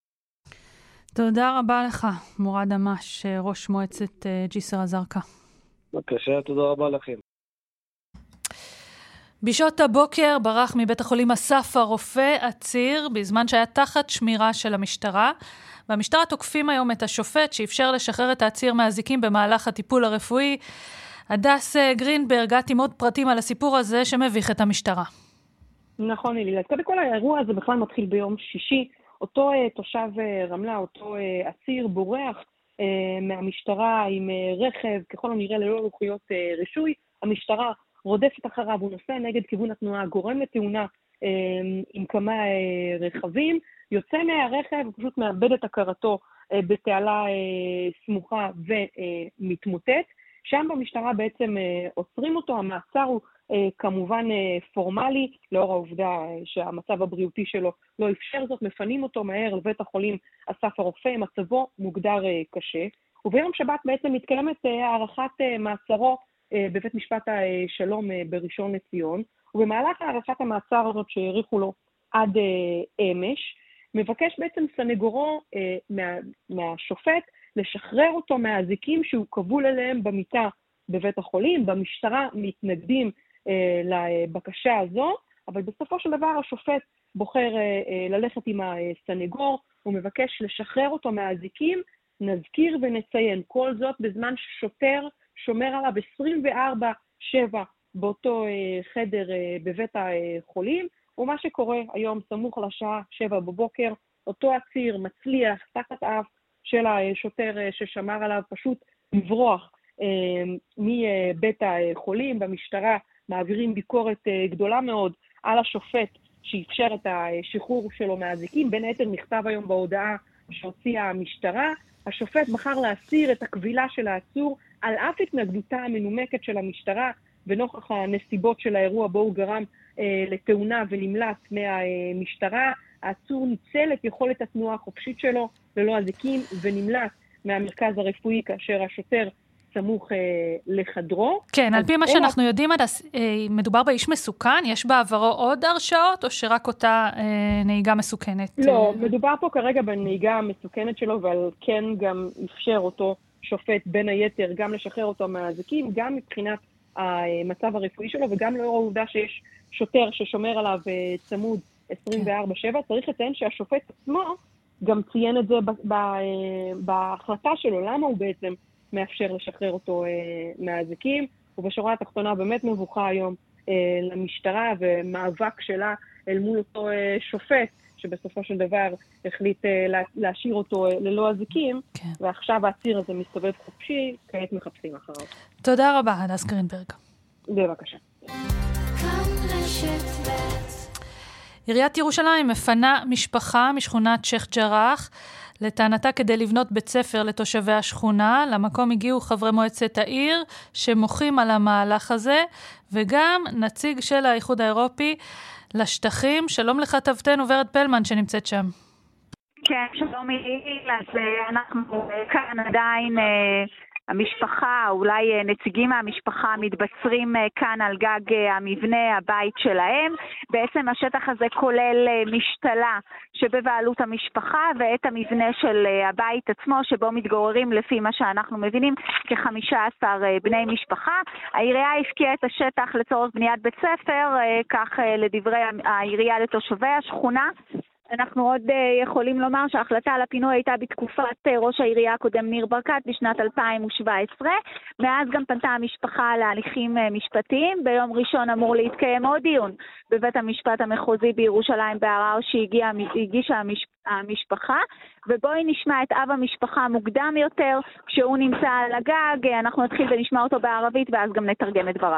תודה רבה לך, מורד דמש, ראש מועצת ג'יסר א-זרקא. בבקשה, תודה רבה לכם. בשעות הבוקר ברח מבית החולים אסף הרופא עציר בזמן שהיה תחת שמירה של המשטרה. והמשטרה תוקפים היום את השופט שאפשר לשחרר את העציר מהזיקים במהלך הטיפול הרפואי. הדס גרינברג, את עם עוד פרטים על הסיפור הזה שמביך את המשטרה. נכון, אלילה. קודם כל האירוע הזה בכלל מתחיל ביום שישי. אותו uh, תושב uh, רמלה, אותו uh, עציר בורח uh, מהמשטרה עם uh, רכב, ככל הנראה ללא לוחיות uh, רישוי. המשטרה רודפת אחריו, הוא נוסע נגד כיוון התנועה, גורם לתאונה uh, עם כמה uh, רכבים, יוצא מהרכב, פשוט מאבד את הכרתו uh, בתעלה uh, סמוכה ומתמוטט. Uh, שם במשטרה בעצם uh, עוצרים אותו, המעצר הוא uh, כמובן uh, פורמלי, לאור העובדה uh, שהמצב הבריאותי שלו לא אפשר זאת, מפנים אותו מהר לבית החולים אסף הרופא, מצבו מוגדר uh, קשה, וביום שבת בעצם מתקיימת uh, הערכת uh, מעצרו uh, בבית משפט השלום uh, בראשון לציון, ובמהלך הערכת המעצר הזאת שהאריכו לו עד uh, אמש, מבקש בעצם סנגורו uh, מה, מהשופט, לשחרר אותו מהזיקים שהוא כבול אליהם במיטה בבית החולים. במשטרה מתנגדים אה, לבקשה הזו, אבל בסופו של דבר השופט בוחר אה, אה, ללכת עם הסנגור, הוא מבקש לשחרר אותו מהזיקים. נזכיר ונציין כל זאת בזמן ששוטר שומר עליו עשרים וארבע שבע באותו אה, חדר אה, בבית החולים, ומה שקורה היום סמוך לשעה שבע בבוקר, אותו עציר מצליח תחת אף של השוטר ששמר עליו פשוט לברוח אה, מבית החולים. במשטרה מעבירים ביקורת אה, גדולה מאוד על השופט שאפשר את השחרור שלו מהזיקים. בין היתר נכתב היום בהודעה שהוציאה המשטרה, השופט בחר להסיר את הכבילה של העצור על אף התנגדותה המנומקת של המשטרה, ונוכח הנסיבות של האירוע בו הוא גרם אה, לתאונה ונמלט מהמשטרה. העצור ניצל את יכולת התנועה החופשית שלו ללא הזיקים ונמלט מהמרכז הרפואי כאשר השוטר סמוך אה, לחדרו. כן, על פי מה שאנחנו יודעים, מדובר באיש מסוכן? יש בעברו עוד הרשעות או שרק אותה אה, נהיגה מסוכנת? לא, מדובר פה כרגע בנהיגה המסוכנת שלו, ועל כן גם אפשר אותו שופט בין היתר גם לשחרר אותו מהזיקים, גם מבחינת המצב הרפואי שלו וגם לאור העובדה שיש שוטר ששומר עליו אה, צמוד עשרים וארבע שבע. צריך לציין שהשופט עצמו גם ציין את זה בהחלטה שלו, למה הוא בעצם מאפשר לשחרר אותו מהזיקים, ובשורה התחתונה באמת מבוכה היום למשטרה ומאבק שלה אל מול אותו שופט, שבסופו של דבר החליט להשאיר אותו ללא הזיקים, כן. ועכשיו העציר הזה מסתובב חופשי, כעת מחפשים אחריו. תודה רבה, הדס גרינברג. בבקשה. עיריית ירושלים מפנה משפחה משכונת שייח' ג'ראח, לטענתה כדי לבנות בית ספר לתושבי השכונה. למקום הגיעו חברי מועצת העיר שמוחים על המהלך הזה, וגם נציג של האיחוד האירופי לשטחים. שלום לך תבתנו ורד פלמן שנמצאת שם. כן, שלום איל, אז אנחנו כאן עדיין... המשפחה, אולי נציגים מהמשפחה מתבצרים כאן על גג המבנה, הבית שלהם. בעצם השטח הזה כולל משתלה שבבעלות המשפחה ואת המבנה של הבית עצמו שבו מתגוררים לפי מה שאנחנו מבינים כ-חמישה עשר בני משפחה. העירייה הפקיעה את השטח לצורך בניית בית ספר, כך לדברי העירייה לתושבי השכונה. אנחנו עוד יכולים לומר שההחלטה על הפינוי הייתה בתקופת ראש העירייה הקודם ניר ברקת בשנת אלפיים שבע עשרה. מאז גם פנתה המשפחה להליכים משפטיים. ביום ראשון אמור להתקיים עוד דיון בבית המשפט המחוזי בירושלים בערר שהגישה המשפחה. ובואי נשמע את אב המשפחה מוקדם יותר כשהוא נמצא על הגג. אנחנו נתחיל ונשמע אותו בערבית ואז גם נתרגם את דבריו.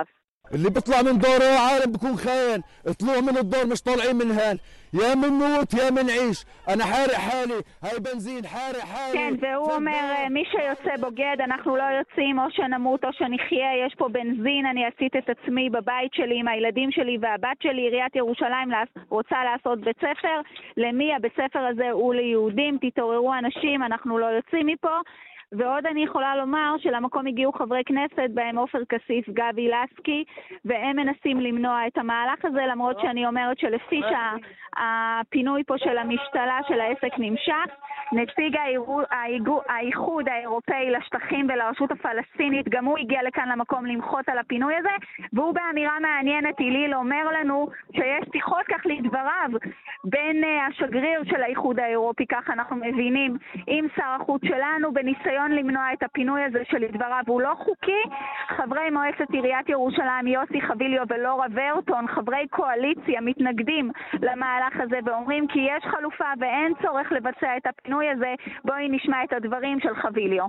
اللي بيطلع من دوره عالم بكون خاين، طلوع من الدور مش طالعين من هان، يا من نموت يا من نعيش، انا حارق حالي، هاي בנזין, حارق حالي. כן, והוא אומר, מי שיוצא בוגד, אנחנו לא יוצאים, או שנמות או שנחיה, יש פה בנזין, אני עשית את עצמי בבית שלי עם הילדים שלי והבת שלי, עיריית ירושלים רוצה לעשות בית ספר, למי הבית ספר הזה הוא ליהודים, תתעוררו אנשים, אנחנו לא יוצאים מפה. ועוד אני יכולה לומר שלמקום הגיעו חברי כנסת בהם עופר כסיף, גבי לסקי, והם מנסים למנוע את המהלך הזה, למרות שאני אומרת שלפי שהפינוי פה של המשתלה של העסק נמשך, נציג האיחוד האירופאי לשטחים ולרשות הפלסטינית, גם הוא הגיע לכאן למקום למחות על הפינוי הזה, והוא באמירה מעניינת, איליל אומר לנו שיש שיחות כך לדבריו בין השגריר של האיחוד האירופי, כך אנחנו מבינים, עם שר החוץ שלנו, בניסיון למנוע את הפינוי הזה שלדבריו הוא לא חוקי. חברי מועצת עיריית ירושלים, יוסי חביליו ולורה ורטון, חברי קואליציה, מתנגדים למהלך הזה ואומרים כי יש חלופה ואין צורך לבצע את הפינוי הזה. בואי נשמע את הדברים של חביליו.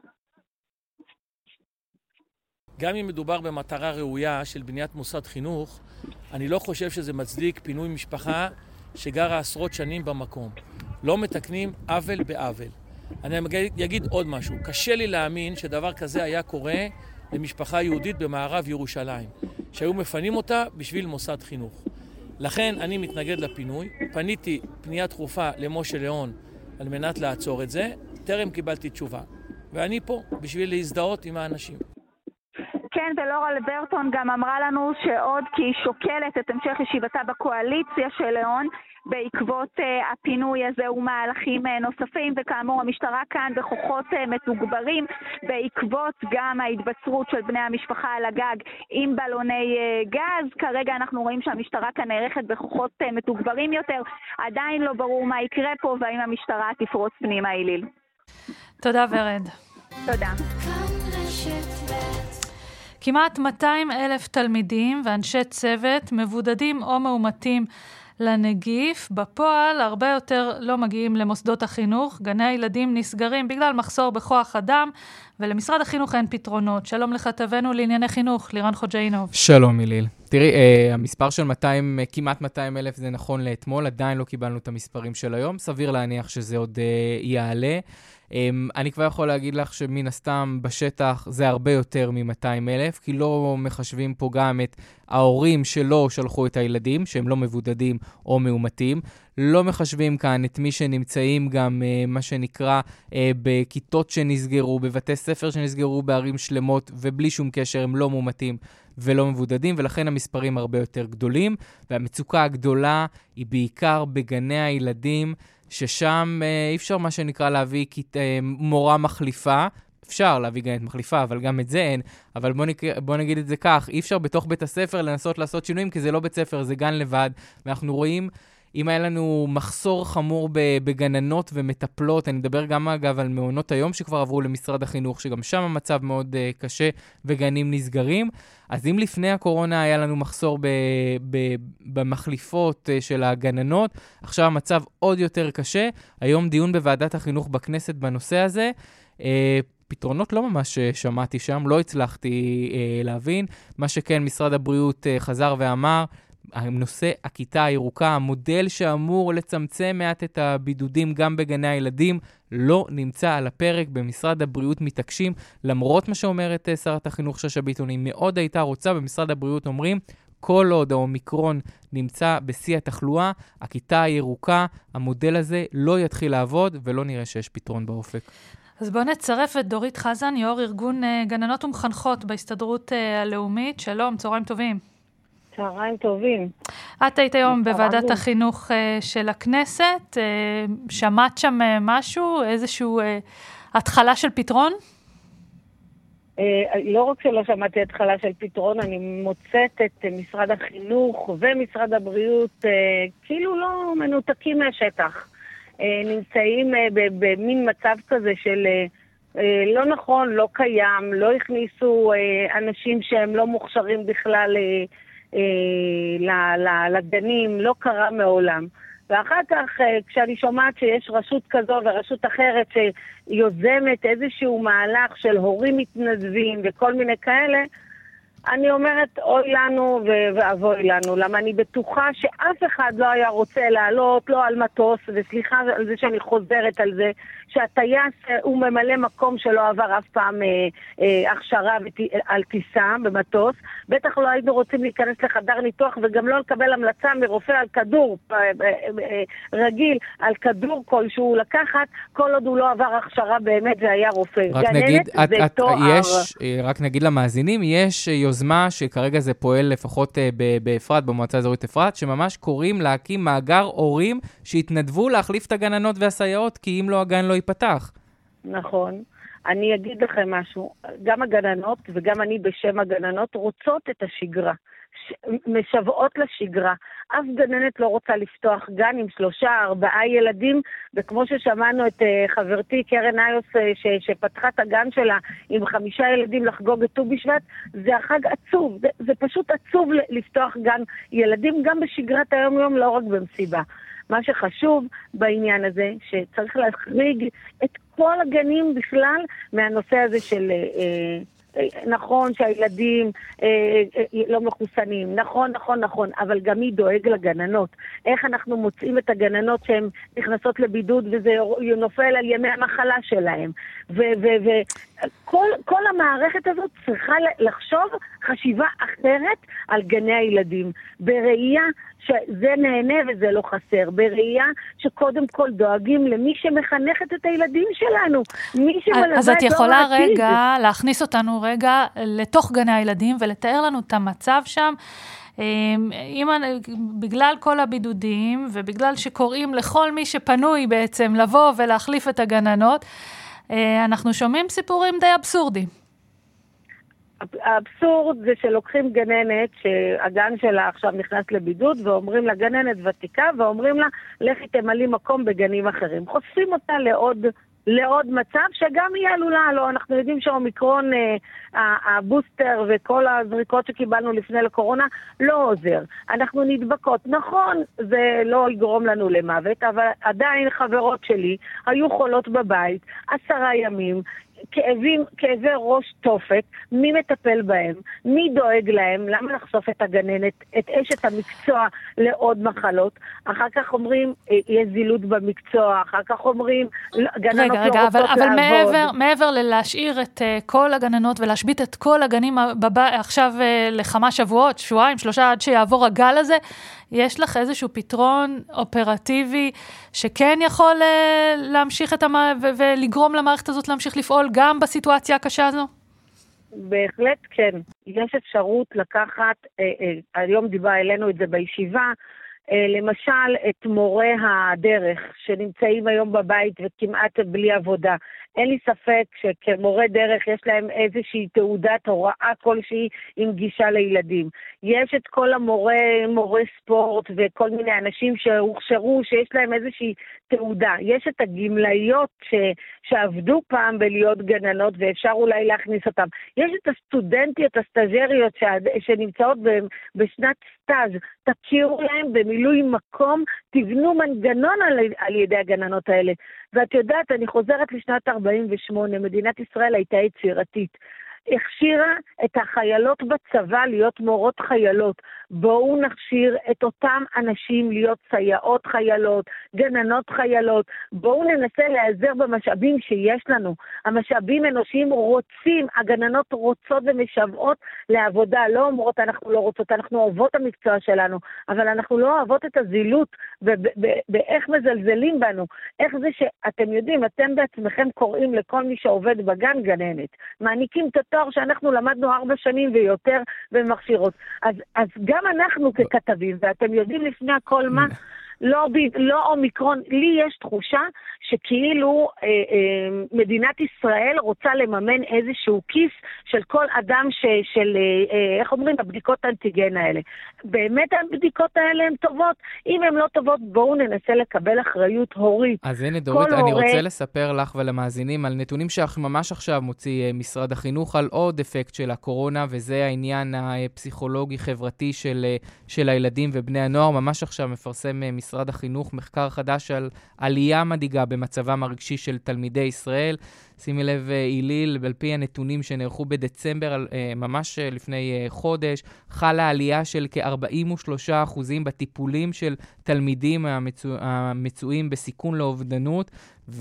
גם אם מדובר במטרה ראויה של בניית מוסד חינוך, אני לא חושב שזה מצדיק פינוי משפחה שגרה עשרות שנים במקום. לא מתקנים עוול בעוול. אני אגיד עוד משהו. קשה לי להאמין שדבר כזה היה קורה למשפחה יהודית במערב ירושלים, שהיו מפנים אותה בשביל מוסד חינוך. לכן אני מתנגד לפינוי. פניתי פנייה דחופה למשה ליאון על מנת לעצור את זה. טרם קיבלתי תשובה. ואני פה בשביל להזדהות עם האנשים. כן, ולורה ורטון גם אמרה לנו שעוד כי היא שוקלת את המשך ישיבתה בקואליציה של ליאון בעקבות uh, הפינוי הזה ומהלכים uh, נוספים, וכאמור המשטרה כאן בכוחות uh, מתוגברים בעקבות גם ההתבצרות של בני המשפחה על הגג עם בלוני uh, גז. כרגע אנחנו רואים שהמשטרה כאן נערכת בכוחות uh, מתוגברים יותר. עדיין לא ברור מה יקרה פה והאם המשטרה תפרוץ פנימה. איליל. תודה ורד. תודה. כמעט מאתיים אלף תלמידים ואנשי צוות מבודדים או מאומתים לנגיף. בפועל הרבה יותר לא מגיעים למוסדות החינוך. גני הילדים נסגרים בגלל מחסור בכוח אדם, ולמשרד החינוך אין פתרונות. שלום לכתבנו לענייני חינוך, לירן חוג'יינוב. שלום איליל. תראי, אה, המספר של מאתיים, כמעט מאתיים אלף זה נכון לאתמול, עדיין לא קיבלנו את המספרים של היום. סביר להניח שזה עוד אה, יעלה. אני כבר יכול להגיד לך שמן הסתם בשטח זה הרבה יותר מ-מאתיים אלף, כי לא מחשבים פה גם את ההורים שלא שלחו את הילדים, שהם לא מבודדים או מאומתים. לא מחשבים כאן את מי שנמצאים גם מה שנקרא בכיתות שנסגרו, בבתי ספר שנסגרו בערים שלמות, ובלי שום קשר הם לא מאומתים ולא מבודדים, ולכן המספרים הרבה יותר גדולים, והמצוקה הגדולה היא בעיקר בגני הילדים, ששם אי אפשר מה שנקרא להביא מורה מחליפה, אפשר להביא גננת מחליפה, אבל גם את זה אין, אבל בוא, נק... בוא נגיד את זה כך, אי אפשר בתוך בית הספר לנסות לעשות שינויים, כי זה לא בית ספר, זה גן לבד, ואנחנו רואים, אם היה לנו מחסור חמור בגננות ומטפלות, אני מדבר גם אגב על מעונות היום שכבר עברו למשרד החינוך, שגם שם המצב מאוד uh, קשה וגנים נסגרים, אז אם לפני הקורונה היה לנו מחסור ב- ב- במחליפות uh, של הגננות, עכשיו המצב עוד יותר קשה. היום דיון בוועדת החינוך בכנסת בנושא הזה, uh, פתרונות לא ממש שמעתי שם, לא הצלחתי uh, להבין. מה שכן, משרד הבריאות uh, חזר ואמר, הנושא הכיתה הירוקה, המודל שאמור לצמצם מעט את הבידודים גם בגני הילדים, לא נמצא על הפרק. במשרד הבריאות מתעקשים, למרות מה שאומרת שרת החינוך שאשא ביטון, היא מאוד הייתה רוצה, במשרד הבריאות אומרים, כל עוד האומיקרון נמצא בשיא התחלואה, הכיתה הירוקה, המודל הזה לא יתחיל לעבוד, ולא נראה שיש פתרון באופק. אז בואו נצרף את דורית חזן, יו"ר ארגון גננות ומחנכות בהסתדרות הלאומית. שלום, צהריים טובים. צהריים טובים. את היית היום בוועדת החינוך של הכנסת, שמעת שם משהו, איזשהו התחלה של פתרון? לא רק שלא שמעתי התחלה של פתרון, אני מוצאת את משרד החינוך ומשרד הבריאות כאילו לא מנותקים מהשטח. נמצאים במין מצב כזה של לא נכון, לא קיים, לא הכניסו אנשים שהם לא מוכשרים בכלל לגנים, לא קרה מעולם. ואחר כך, כשאני שומעת שיש רשות כזו ורשות אחרת שיוזמת איזשהו מהלך של הורים מתנדבים וכל מיני כאלה, אני אומרת, אוי לנו ואבוי לנו, למה אני בטוחה שאף אחד לא היה רוצה לעלות, לא על מטוס, וסליחה על זה שאני חוזרת על זה, שהטייס הוא ממלא מקום שלא עבר אף פעם אה, אה, הכשרה ות... על טיסה במטוס, בטח לא היינו רוצים להיכנס לחדר ניתוח וגם לא לקבל המלצה מרופא על כדור אה, אה, אה, רגיל, על כדור כלשהו לקחת, כל עוד הוא לא עבר הכשרה באמת והיה רופא. רק נגיד, את, את, יש, רק נגיד למאזינים, יש יוזמה שכרגע זה פועל לפחות באפרת, במועצה האזורית אפרת, שממש קוראים להקים מאגר הורים שהתנדבו להחליף את הגננות והסייעות, כי אם לא הגן לא ייפתח. נכון. אני אגיד לכם משהו, גם הגננות וגם אני בשם הגננות רוצות את השגרה, משוועות לשגרה. אף גננת לא רוצה לפתוח גן עם שלושה, ארבעה ילדים, וכמו ששמענו את uh, חברתי קרן איוס uh, ש- שפתחה את הגן שלה עם חמישה ילדים לחגוג את ט"ו בשבט, זה החג עצוב, זה, זה פשוט עצוב לפתוח גן ילדים גם בשגרת היום יום, לא רק במסיבה. מה שחשוב בעניין הזה, שצריך להחריג את כל הגנים בכלל מהנושא הזה של... Uh, נכון שהילדים אה, אה, לא מחוסנים, נכון, נכון, נכון, אבל גם מי דואג לגננות? איך אנחנו מוצאים את הגננות שהן נכנסות לבידוד וזה נופל על ימי המחלה שלהם? וכל כל המערכת הזאת צריכה לחשוב חשיבה אחרת על גני הילדים, בראייה שזה נהנה וזה לא חסר, בראייה שקודם כל דואגים למי שמחנכת את הילדים שלנו, מי שמלווה את דור העתיד. אז את יכולה רגע להכניס אותנו רגע לתוך גני הילדים ולתאר לנו את המצב שם, אם, בגלל כל הבידודים ובגלל שקוראים לכל מי שפנוי בעצם לבוא ולהחליף את הגננות, אנחנו שומעים סיפורים די אבסורדים. האבסורד זה שלוקחים גננת שהגן שלה עכשיו נכנס לבידוד ואומרים לה גננת ותיקה ואומרים לה לכי תמלאי מקום בגנים אחרים. חושפים אותה לעוד, לעוד מצב שגם היא עלולה, לא, אנחנו יודעים שהאומיקרון, אה, הבוסטר וכל הזריקות שקיבלנו לפני לקורונה לא עוזר. אנחנו נדבקות. נכון, זה לא יגרום לנו למוות, אבל עדיין חברות שלי היו חולות בבית עשרה ימים, כאבים, כאבי ראש תופת, מי מטפל בהם, מי דואג להם, למה לחשוף את הגננת, את אשת המקצוע לעוד מחלות, אחר כך אומרים, יש זילות במקצוע, אחר כך אומרים, גננות רגע, רגע, לא רוצות אבל, אבל לעבוד. מעבר, מעבר ללהשאיר את uh, כל הגננות ולהשבית את כל הגנים בבית, עכשיו uh, לכמה שבועות, שבועיים, שלושה, עד שיעבור הגל הזה, יש לך איזשהו פתרון אופרטיבי שכן יכול uh, להמשיך את המ... ו- ולגרום למערכת הזאת להמשיך לפעול גם בסיטואציה הקשה הזו? בהחלט כן. יש אפשרות לקחת, אה, אה, היום דיבר אלינו את זה בישיבה, אה, למשל את מורי הדרך שנמצאים היום בבית וכמעט בלי עבודה. אין לי ספק שכמורה דרך יש להם איזושהי תעודת הוראה כלשהי עם גישה לילדים. יש את כל המורה, מורה ספורט וכל מיני אנשים שהוכשרו שיש להם איזושהי תעודה. יש את הגמלאיות ש, שעבדו פעם בלהיות גננות ואפשר אולי להכניס אותם. יש את הסטודנטיות, הסטאז'ריות ש, שנמצאות ב, בשנת סטאז', תכירו להם במילוי מקום, תבנו מנגנון על, על ידי הגננות האלה. ואת יודעת, אני חוזרת לשנת ארבעים ושמונה, מדינת ישראל הייתה יצירתית. הכשירה את החיילות בצבא להיות מורות חיילות. בואו נכשיר את אותם אנשים להיות סייעות חיילות, גננות חיילות. בואו ננסה להיעזר במשאבים שיש לנו. המשאבים אנושיים רוצים, הגננות רוצות ומשוועות לעבודה. לא אומרות אנחנו לא רוצות, אנחנו אוהבות המקצוע שלנו, אבל אנחנו לא אוהבות את הזילות באיך מזלזלים בנו. איך זה שאתם יודעים, אתם בעצמכם קוראים לכל מי שעובד בגן גננת. מעניקים את התואר שאנחנו למדנו ארבע שנים ויותר במכשירות. אז, אז גם אנחנו ככתבים, ואתם יודעים לפני הכל מה, לא, לא אומיקרון, לי יש תחושה שכאילו אה, אה, מדינת ישראל רוצה לממן איזשהו כיס של כל אדם ש, של, אה, איך אומרים, הבדיקות האנטיגן האלה. באמת הבדיקות האלה הן טובות. אם הן לא טובות, בואו ננסה לקבל אחריות הורית. אז הנה דורית, אני הורה... רוצה לספר לך ולמאזינים על נתונים שממש עכשיו מוציא משרד החינוך על עוד אפקט של הקורונה, וזה העניין הפסיכולוגי-חברתי של, של הילדים ובני הנוער. ממש עכשיו מפרסם משרד משרד החינוך, מחקר חדש על עלייה מדאיגה במצבם הרגשי של תלמידי ישראל. שימי לב, איליל, על פי הנתונים שנערכו בדצמבר, ממש לפני חודש, חלה עלייה של כ-ארבעים ושלושה אחוזים בטיפולים של תלמידים המצוא, המצויים בסיכון לאובדנות,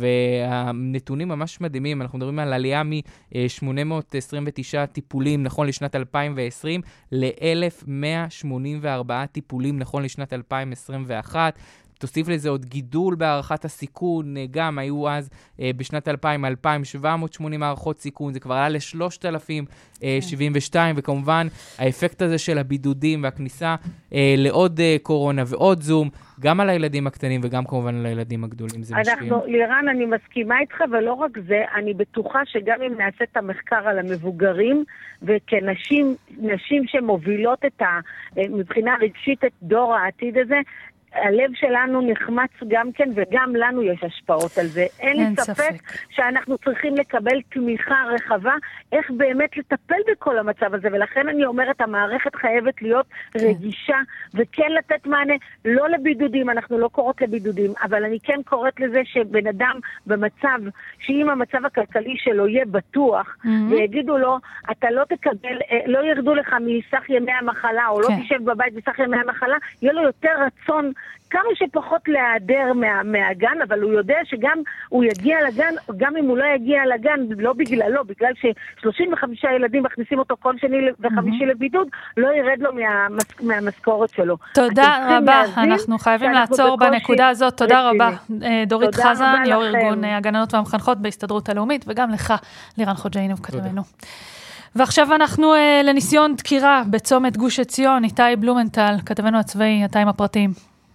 והנתונים ממש מדהימים. אנחנו מדברים על עלייה מ-שמונה מאות עשרים ותשעה טיפולים נכון לשנת אלפיים ועשרים ל-אלף מאה שמונים וארבעה טיפולים נכון לשנת אלפיים עשרים ואחת. תוסיף לזה עוד גידול בהערכת הסיכון, גם היו אז בשנת אלפיים, אלפיים שבע מאות ושמונים הערכות סיכון, זה כבר עלה ל-שלושת אלפים שבעים ושתיים, וכמובן האפקט הזה של הבידודים והכניסה לעוד קורונה ועוד זום, גם על הילדים הקטנים וגם כמובן על הילדים הגדולים, זה משפיע. אנחנו, לירן, אני מסכימה איתך, ולא רק זה, אני בטוחה שגם אם נעשה את המחקר על המבוגרים, וכנשים נשים שמובילות את ה, מבחינה רגשית את דור העתיד הזה, הלב שלנו נחמץ גם כן, וגם לנו יש השפעות על זה. אין לי ספק, ספק שאנחנו צריכים לקבל תמיכה רחבה, איך באמת לטפל בכל המצב הזה, ולכן אני אומרת, המערכת חייבת להיות כן. רגישה, וכן לתת מענה, לא לבידודים, אנחנו לא קוראות לבידודים, אבל אני כן קוראת לזה שבן אדם במצב, שאם המצב הכלכלי שלו יהיה בטוח, mm-hmm. ויגידו לו, אתה לא תקבל, לא ירדו לך מסך ימי המחלה, או כן. לא תשב בבית בסך ימי המחלה, יהיה לו יותר רצון, כמה שפחות להיעדר מה, מהגן, אבל הוא יודע שגם הוא יגיע לגן, גם אם הוא לא יגיע לגן, לא בגללו, בגלל ש-שלושים וחמישה ילדים מכניסים אותו כל שני וחמישי לבידוד, לא ירד לו מהמס, מהמשכורת שלו. תודה רבה, אנחנו חייבים לעצור בנקודה הזאת. תודה רבה, דורית חזן, יו"ר ארגון הגננות והמחנכות בהסתדרות הלאומית, וגם לך, לירן חוג'יינוב, כתבנו. ועכשיו אנחנו לניסיון דקירה בצומת גוש עציון, איתי בלומנטל, כתבנו הצבאי, אתה עם הפרטים.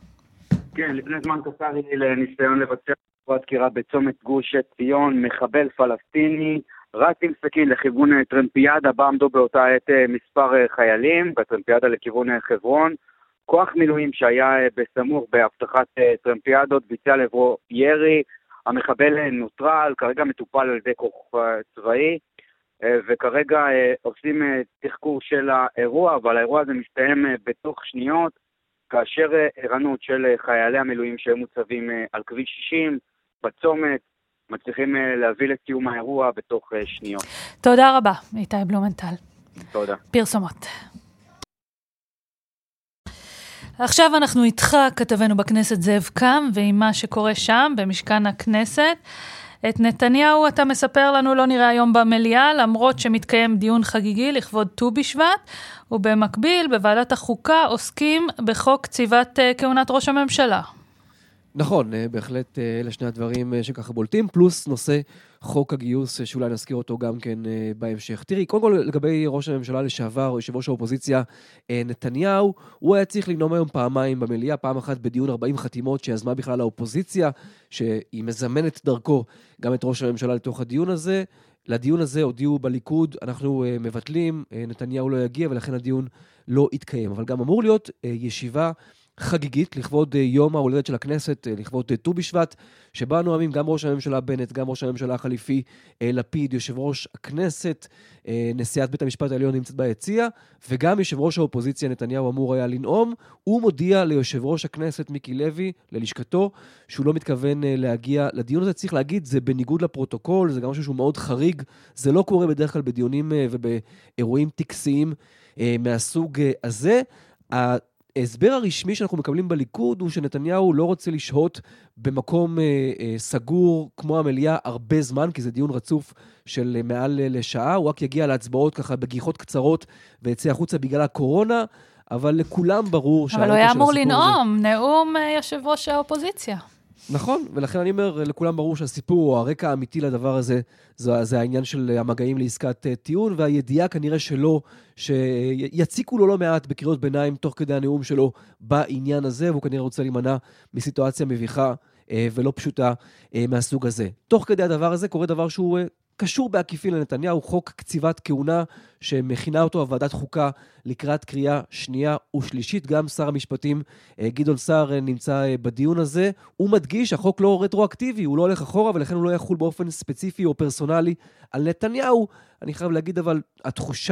כן, לפני זמן קצר לי לניסיון לבצע דקירה בצומת גוש עציון, מחבל פלסטיני, רץ עם סכין לכיוון טרמפיאדה, בה עמדו באותה עת מספר חיילים, בטרמפיאדה לכיוון חברון, כוח מילואים שהיה בסמוך בהבטחת טרמפיאדות, ביצע לעברו ירי, המחבל נוטרל, כרגע מטופל על ידי כוח צבאי, וכרגע עושים תחקור של האירוע, אבל האירוע הזה מסתיים בתוך שניות, כאשר ערנות של חיילי המילואים שהם מוצבים על כביש שישים, בצומת, מצליחים להביא לסיום האירוע בתוך שניות. תודה רבה, איתי בלומנטל. תודה. פרסומות. עכשיו אנחנו איתך, כתבנו בכנסת זאב קם, ועם מה שקורה שם במשכן הכנסת. את נתניהו אתה מספר לנו לא נראה היום במליאה, למרות שמתקיים דיון חגיגי לכבוד ט"ו בשבט, ובמקביל בוועדת החוקה עוסקים בחוק קציבת כהונת ראש הממשלה. נכון, בהחלט אלה שני הדברים שככה בולטים, פלוס נושא חוק הגיוס, שאולי נזכיר אותו גם כן בהמשך. תראי, קודם כל לגבי ראש הממשלה לשעבר, או יושב ראש האופוזיציה נתניהו, הוא היה צריך לנאום היום פעמיים במליאה, פעם אחת בדיון ארבעים חתימות שיזמה בכלל האופוזיציה, שהיא מזמנת דרכו גם את ראש הממשלה לתוך הדיון הזה. לדיון הזה הודיעו בליכוד, אנחנו מבטלים, נתניהו לא יגיע, ולכן הדיון לא יתקיים. אבל גם אמור להיות ישיבה חגיגית לכבוד יום ההולדת של הכנסת, לכבוד ט"ו בשבט, שבה נואמים גם ראש הממשלה בנט, גם ראש הממשלה החליפי לפיד, יושב ראש הכנסת, נשיאת בית המשפט העליון נמצאת ביציע, וגם יושב ראש האופוזיציה נתניהו אמור היה לנאום. הוא מודיע ליושב ראש הכנסת מיקי לוי, ללשכתו, שהוא לא מתכוון להגיע לדיון הזה. צריך להגיד, זה בניגוד לפרוטוקול, זה גם משהו שהוא מאוד חריג, זה לא קורה בדרך כלל בדיונים ובאירועים טקסיים מהסוג הזה. ההסבר הרשמי שאנחנו מקבלים בליכוד הוא שנתניהו לא רוצה לשהות במקום אה, אה, סגור כמו המליאה הרבה זמן, כי זה דיון רצוף של מעל לשעה, הוא רק יגיע להצבעות ככה בגיחות קצרות ויצא החוצה בגלל הקורונה, אבל לכולם ברור... אבל הוא היה אמור לנאום, זה... נאום יושב ראש האופוזיציה. נכון, ולכן אני אומר, לכולם ברור שהסיפור או הרקע האמיתי לדבר הזה, זה, זה העניין של המגעים לעסקת טיעון, והידיעה כנראה שלו, שיציקו לו לא מעט בקריאות ביניים תוך כדי הנאום שלו בעניין הזה, והוא כנראה רוצה להימנע מסיטואציה מביכה ולא פשוטה מהסוג הזה. תוך כדי הדבר הזה קורה דבר שהוא קשור בעקיפין לנתניהו, חוק קציבת כהונה שמכינה אותו הוועדת חוקה לקראת קריאה שנייה ושלישית. גם שר המשפטים גדעון סער נמצא בדיון הזה. הוא מדגיש, החוק לא רטרואקטיבי, הוא לא הולך אחורה, ולכן הוא לא יחול באופן ספציפי או פרסונלי על נתניהו. אני חייב להגיד אבל, התחושה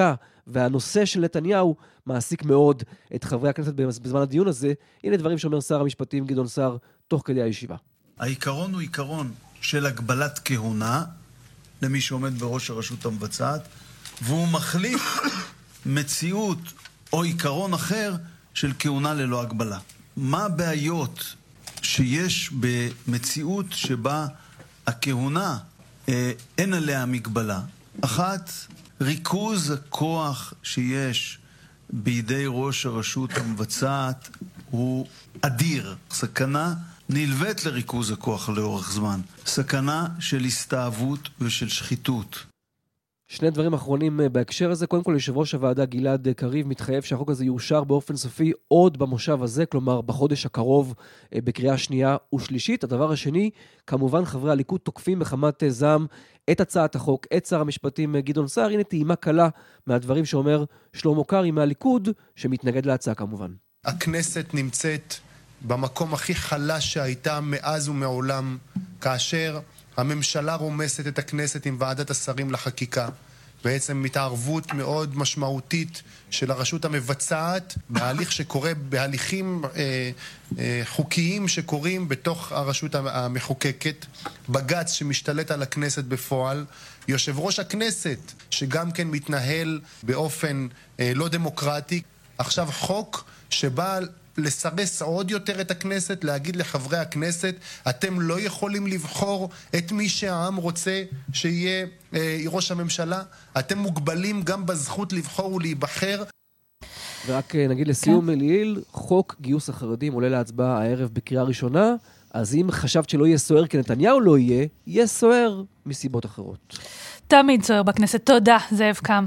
והנושא של נתניהו מעסיק מאוד את חברי הכנסת בזמן הדיון הזה. הנה דברים שאומר שר המשפטים גדעון סער תוך כדי הישיבה. העיקרון הוא עיקרון של הגבלת כהונה למי שעומד בראש הרשות המבצעת, והוא מחליף מציאות או עיקרון אחר של כהונה ללא הגבלה. מה הבעיות שיש במציאות שבה הכהונה אה, אין עליה מגבלה? אחת, ריכוז הכוח שיש בידי ראש הרשות המבצעת הוא אדיר. סכנה נלווית לריכוז הכוח לאורך זמן. סכנה של הסתאבות ושל שחיתות. שני דברים אחרונים בהקשר הזה. קודם כל, יושב ראש הוועדה גלעד קריב מתחייב שהחוק הזה יאושר באופן סופי עוד במושב הזה, כלומר בחודש הקרוב בקריאה שנייה ושלישית. הדבר השני, כמובן חברי הליכוד תוקפים בחמת זעם את הצעת החוק, את שר המשפטים גדעון סער. הנה טעימה קלה מהדברים שאומר שלמה קרעי מהליכוד, שמתנגד להצעה כמובן. הכנסת נמצאת במקום הכי חלש שהייתה מאז ומעולם, כאשר הממשלה רומסת את הכנסת עם ועדת השרים לחקיקה. בעצם מתערבות מאוד משמעותית של הרשות המבצעת בהליך שקורה, בהליכים אה, אה, חוקיים שקורים בתוך הרשות המחוקקת, בג"ץ שמשתלט על הכנסת בפועל, יושב ראש הכנסת שגם כן מתנהל באופן אה, לא דמוקרטי. עכשיו חוק שבא לסרס עוד יותר את הכנסת, להגיד לחברי הכנסת, אתם לא יכולים לבחור את מי שהעם רוצה שיהיה אה, ראש הממשלה, אתם מוגבלים גם בזכות לבחור ולהיבחר. ורק נגיד לסיום מליל, חוק גיוס החרדים עולה להצבעה הערב בקריאה ראשונה, אז אם חשבת שלא יהיה סוער כי נתניהו לא יהיה, יהיה סוער מסיבות אחרות. תמיד סוער בכנסת. תודה, זאב קם.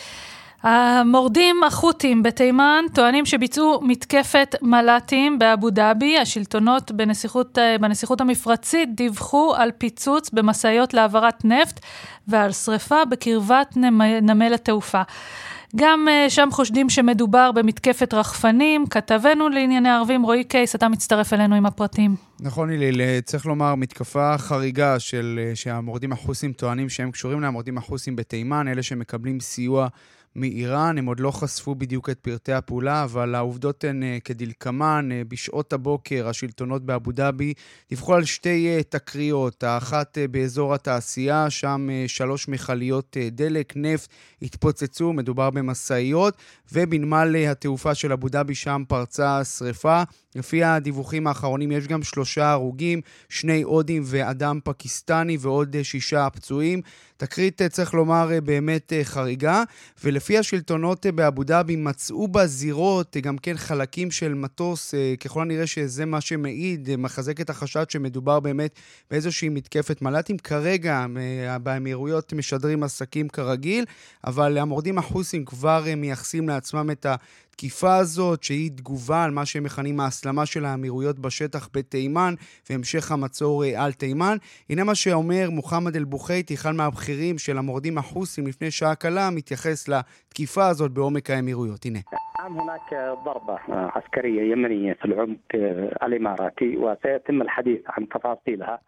המורדים החות'ים בתימן טוענים שביצעו מתקפת מל"טים באבו דאבי. השלטונות בנסיכות, בנסיכות המפרצית דיווחו על פיצוץ במשאיות להעברת נפט ועל שריפה בקרבת נמל התעופה. גם שם חושדים שמדובר במתקפת רחפנים. כתבנו לענייני ערבים רועי קייס, אתה מצטרף אלינו עם הפרטים. נכון, איליל, צריך לומר, מתקפה חריגה של שהמורדים החות'ים טוענים שהם קשורים למורדים החות'ים בתימן, אלה שמקבלים סיוע מאיראן. הם עוד לא חשפו בדיוק את פרטי הפעולה, אבל העובדות הן כדלקמן. בשעות הבוקר השלטונות באבו דאבי דיווחו על שתי תקריות, האחת באזור התעשייה, שם שלוש מכליות דלק, נפט, התפוצצו, מדובר במסעיות, ובנמל התעופה של אבו דאבי שם פרצה שריפה. לפי הדיווחים האחרונים יש גם שלושה הרוגים, שני הודים ואדם פקיסטני ועוד שישה פצועים. תקרית, צריך לומר, באמת חריגה, ולפי השלטונות באבו דאבי מצאו בזירות גם כן חלקים של מטוס, ככל הנראה שזה מה שמעיד, מחזק את החשד שמדובר באמת באיזושהי מתקפת מל"טים. כרגע באמירויות משדרים עסקים כרגיל, אבל המורדים החות'ים כבר מייחסים לעצמם את ה... התקיפה הזאת, שהיא תגובה על מה שהם מכנים ההסלמה של האמירויות בשטח בתימן, והמשך המצור על תימן. הנה מה שאומר מוחמד אל-בוכייתי, אחד מהבכירים של המורדים החות'ים לפני שעה קלה, מתייחס לתקיפה הזאת בעומק האמירויות. הנה. هناك ضربة عسكرية يمنية في العمق الإماراتي وسيتم الحديث عن تفاصيلها.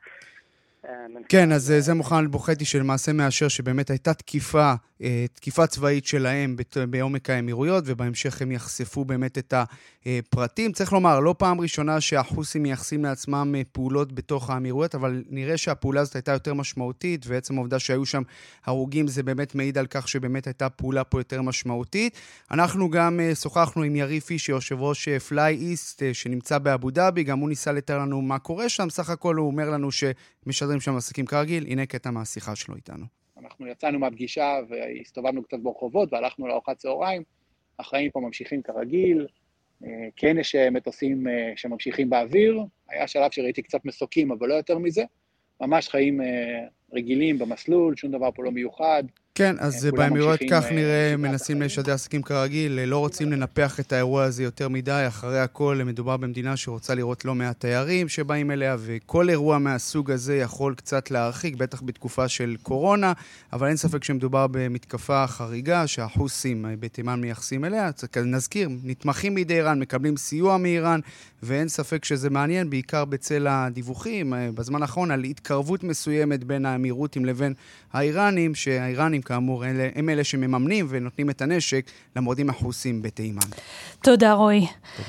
כן, אז זה מוחמד אל-בוכייתי שלמעשה מאשר שבאמת הייתה תקיפה, תקיפה צבאית שלהם בעומק האמירויות, ובהמשך הם יחשפו באמת את הפרטים. צריך לומר, לא פעם ראשונה שהחות'ים מייחסים לעצמם פעולות בתוך האמירויות, אבל נראה שהפעולה הזאת הייתה יותר משמעותית, ועצם העובדה שהיו שם הרוגים זה באמת מעיד על כך שבאמת הייתה פעולה פה יותר משמעותית. אנחנו גם שוחחנו עם יריב פיש, יושב ראש פליי איסט שנמצא באבו דאבי, גם הוא ניסה לתאר לנו מה קורה שם. סך הכל הוא אומר לנו שמשדרים שם עסקים כרגיל. הנה קטע מהשיחה שלו איתנו. אנחנו יצאנו מהפגישה והסתובבנו קצת ברחובות והלכנו לארוחת צהריים. החיים פה ממשיכים כרגיל. כן יש מטוסים שממשיכים באוויר. היה שלב שראיתי קצת מסוקים, אבל לא יותר מזה. ממש חיים רגילים במסלול, שום דבר פה לא מיוחד. כן, אז באמירויות כך נראה מנסים לשדר עסקים כרגיל, לא רוצים לנפח את האירוע הזה יותר מדי. אחרי הכל מדובר במדינה שרוצה לראות לא מעט תיירים שבאים אליה, וכל אירוע מהסוג הזה יכול קצת להרחיק, בטח בתקופה של קורונה, אבל אין ספק שמדובר במתקפה חריגה שהחות'ים בתימן מייחסים אליה. נזכיר, נתמכים מידי איראן, מקבלים סיוע מאיראן, ואין ספק שזה מעניין, בעיקר בצל הדיווחים בזמן האחרון על התקרבות מסוימת בין האמירותים לבין האיראנים, שהאיראנים כאמור, אלה, הם אלה שמממנים ונותנים את הנשק למורדים החוסים בתימן. תודה, רועי.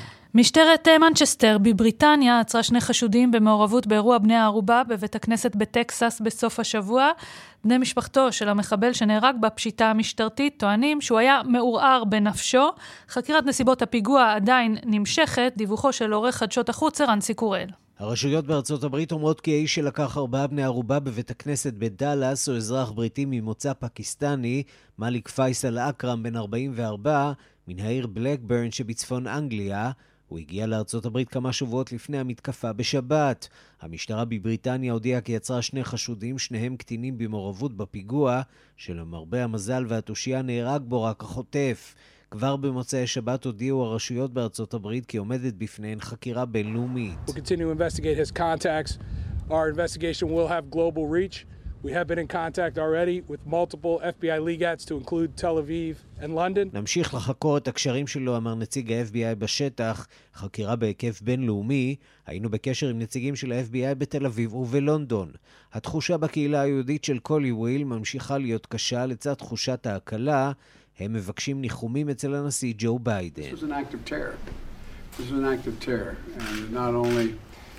משטרת מנצ'סטר בבריטניה עצרה שני חשודים במעורבות באירוע בני הערובה בבית הכנסת בטקסס בסוף השבוע. בני משפחתו של המחבל שנהרג בפשיטה המשטרתית טוענים שהוא היה מעורער בנפשו. חקירת נסיבות הפיגוע עדיין נמשכת. דיווחו של עורך חדשות החוץ רנסי קורל. הרשויות בארצות הברית אומרות כי האיש שלקח ארבעה בני ערובה בבית הכנסת בדלס הוא אזרח בריטי ממוצא פקיסטני, מליק פייסל אקרם בן ארבעים וארבע, מן העיר בלקברן שבצפון אנגליה. הוא הגיע לארצות הברית כמה שבועות לפני המתקפה בשבת. המשטרה בבריטניה הודיעה כי יצרה שני חשודים, שניהם קטינים במעורבות בפיגוע, שלמרבה המזל והתושייה נהרג בו רק החוטף. כבר במוצאי שבת הודיעו הרשויות בארצות הברית כי עומדת בפניהן חקירה בינלאומית. We'll continue to investigate his contacts. Our investigation will have global reach. We have been in contact already with multiple F B I legats to include Tel Aviv and London. נמשיך לחקור את הקשרים שלו, אמר נציג ה-F B I בשטח, חקירה בהיקף בינלאומי. היינו בקשר עם נציגים של ה-F B I בתל אביב ובלונדון. התחושה בקהילה היהודית של קולי וויל ממשיכה להיות קשה לצד תחושת ההקלה. הם מבקשים ניחומים אצל הנשיא ג'ו ביידן. This was an act of terror. This was an act of terror. And it not only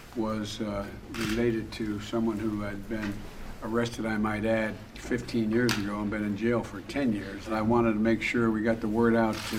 was uh, related to someone who had been arrested, I might add, fifteen years ago and been in jail for ten years. And I wanted to make sure we got the word out to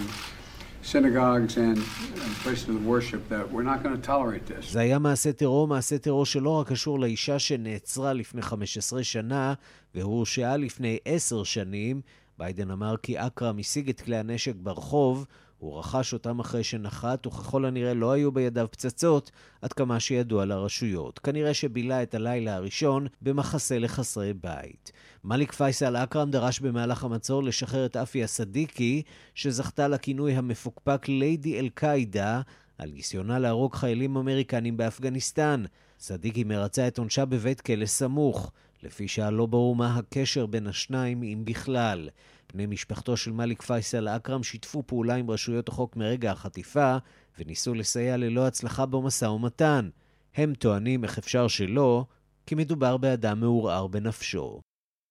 synagogues and, and places of worship that we're not going to tolerate this. זה היה מעשה טרור, מעשה טרור שלא רק קשור לאישה שנעצרה לפני חמש עשרה שנה והוא הורשעה לפני עשר שנים. ביידן אמר כי אקרם השיג את כלי הנשק ברחוב, הוא רכש אותם אחרי שנחת, וככל הנראה לא היו בידיו פצצות, עד כמה שידוע לרשויות. כנראה שבילה את הלילה הראשון במחסה לחסרי בית. מליק פייסל אקרם דרש במהלך המצור לשחרר את אפיה סדיקי, שזכתה לכינוי המפוקפק ליידי אל-קאידה, על ניסיונה להרוג חיילים אמריקנים באפגניסטן. סדיקי מרצה את עונשה בבית כלא סמוך. לפי שעה לא ברור מה הקשר בין השניים אם בכלל. בני משפחתו של מליק פייסל אקרם שיתפו פעולה עם רשויות החוק מרגע החטיפה וניסו לסייע ללא הצלחה במשא ומתן. הם טוענים איך אפשר שלא, כי מדובר באדם מעורער בנפשו.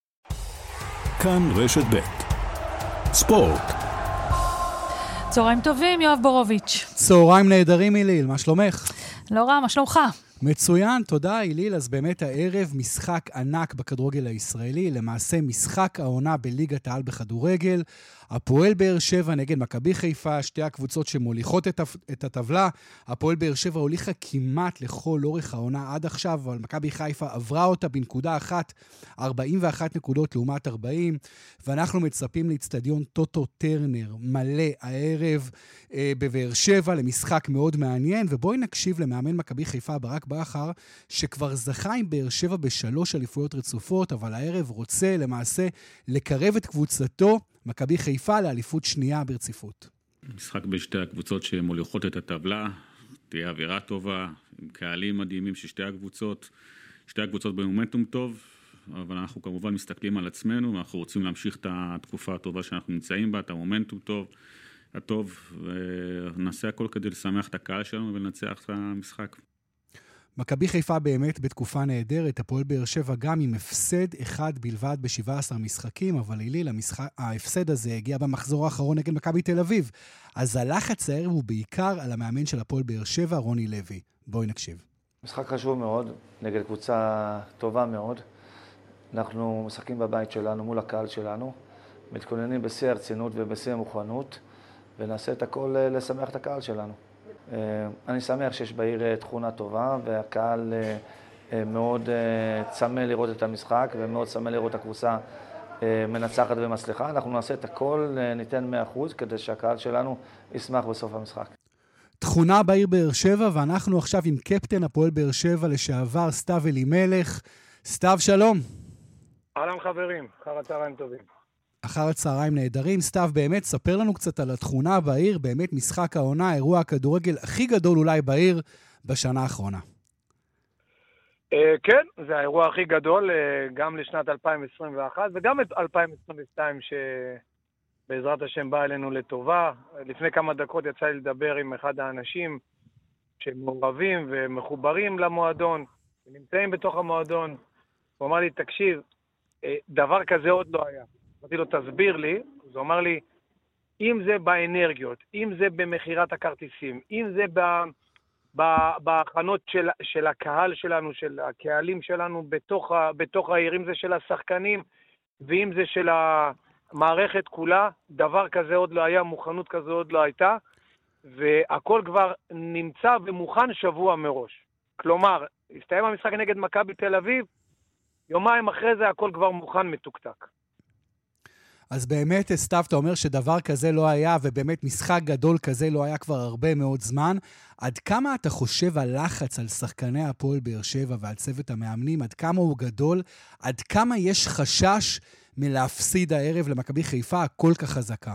כאן רשת ב' ספורט. צהריים טובים, יואב בורוביץ'. צהריים נהדרים, איליל, מה שלומך? לא רע, מה שלומך? מצוין, תודה איליל. אז באמת הערב משחק ענק בכדורגל הישראלי, למעשה משחק העונה בליגת העל בכדורגל. הפועל באר שבע נגד מכבי חיפה, שתי הקבוצות שמוליכות את, את הטבלה. הפועל באר שבע הוליכה כמעט לכל אורך העונה עד עכשיו, אבל מכבי חיפה עברה אותה בנקודה אחת, ארבעים ואחת נקודות לעומת ארבעים, ואנחנו מצפים לאצטדיון טוטו טרנר מלא הערב אה, בבאר שבע למשחק מאוד מעניין. ובואי נקשיב למאמן מכבי חיפה ברק בכר, שכבר זכה עם באר שבע בשלוש אליפויות רצופות, אבל הערב רוצה למעשה לקרב את קבוצתו מכבי חיפה לאליפות שנייה ברציפות. משחק בשתי הקבוצות שמוליכות את הטבלה, תהיה אווירה טובה, עם קהלים מדהימים של שתי הקבוצות, שתי הקבוצות במומנטום טוב, אבל אנחנו כמובן מסתכלים על עצמנו, ואנחנו רוצים להמשיך את התקופה הטובה שאנחנו נמצאים בה, את המומנטום טוב, הטוב, ונעשה הכל כדי לשמח את הקהל שלנו ולנצח את המשחק. מכבי חיפה באמת בתקופה נהדרת, הפועל באר שבע גם עם הפסד אחד בלבד ב-שבעה עשר משחקים, אבל איליל, ההפסד הזה הגיע במחזור האחרון נגד מכבי תל אביב. אז הלחץ הערב הוא בעיקר על המאמן של הפועל באר שבע, רוני לוי. בואי נקשיב. משחק חשוב מאוד, נגד קבוצה טובה מאוד. אנחנו משחקים בבית שלנו, מול הקהל שלנו, מתכוננים בשיא הרצינות ובשיא המוכנות, ונעשה את הכל לשמח את הקהל שלנו. אני שמח שיש בעיר תכונה טובה, והקהל מאוד צמא לראות את המשחק, ומאוד צמא לראות את הקבוצה מנצחת ומצליחה. אנחנו נעשה את הכל, ניתן מאה אחוז, כדי שהקהל שלנו ישמח בסוף המשחק. תכונה בעיר באר שבע, ואנחנו עכשיו עם קפטן הפועל באר שבע לשעבר, סתיו אלימלך. סתיו, שלום. אהלן חברים, אחר הצהריים טובים. אחר הצהריים נהדרים. סתיו, באמת, ספר לנו קצת על התכונה בעיר, באמת משחק העונה, אירוע הכדורגל הכי גדול אולי בעיר בשנה האחרונה. כן, זה האירוע הכי גדול, גם לשנת אלפיים עשרים ואחת וגם את אלפיים עשרים ושתיים שבעזרת השם בא אלינו לטובה. לפני כמה דקות יצא לי לדבר עם אחד האנשים שמעורבים ומחוברים למועדון, ונמצאים בתוך המועדון. הוא אמר לי, תקשיב, דבר כזה עוד לא היה. אמרתי לו, תסביר לי. אז הוא אמר לי, אם זה באנרגיות, אם זה במחירת הכרטיסים, אם זה בהכנות של, של הקהל שלנו, של הקהלים שלנו בתוך, בתוך העיר, אם זה של השחקנים, ואם זה של המערכת כולה, דבר כזה עוד לא היה, מוכנות כזה עוד לא הייתה, והכל כבר נמצא ומוכן שבוע מראש. כלומר, הסתיים המשחק נגד מכבי תל אביב, יומיים אחרי זה הכל כבר מוכן מתוקתק. אז באמת, סתיו, אתה אומר שדבר כזה לא היה, ובאמת משחק גדול כזה לא היה כבר הרבה מאוד זמן. עד כמה אתה חושב הלחץ על שחקני הפועל באר שבע ועל צוות המאמנים, עד כמה הוא גדול, עד כמה יש חשש מלהפסיד הערב למכבי חיפה כל כך חזקה?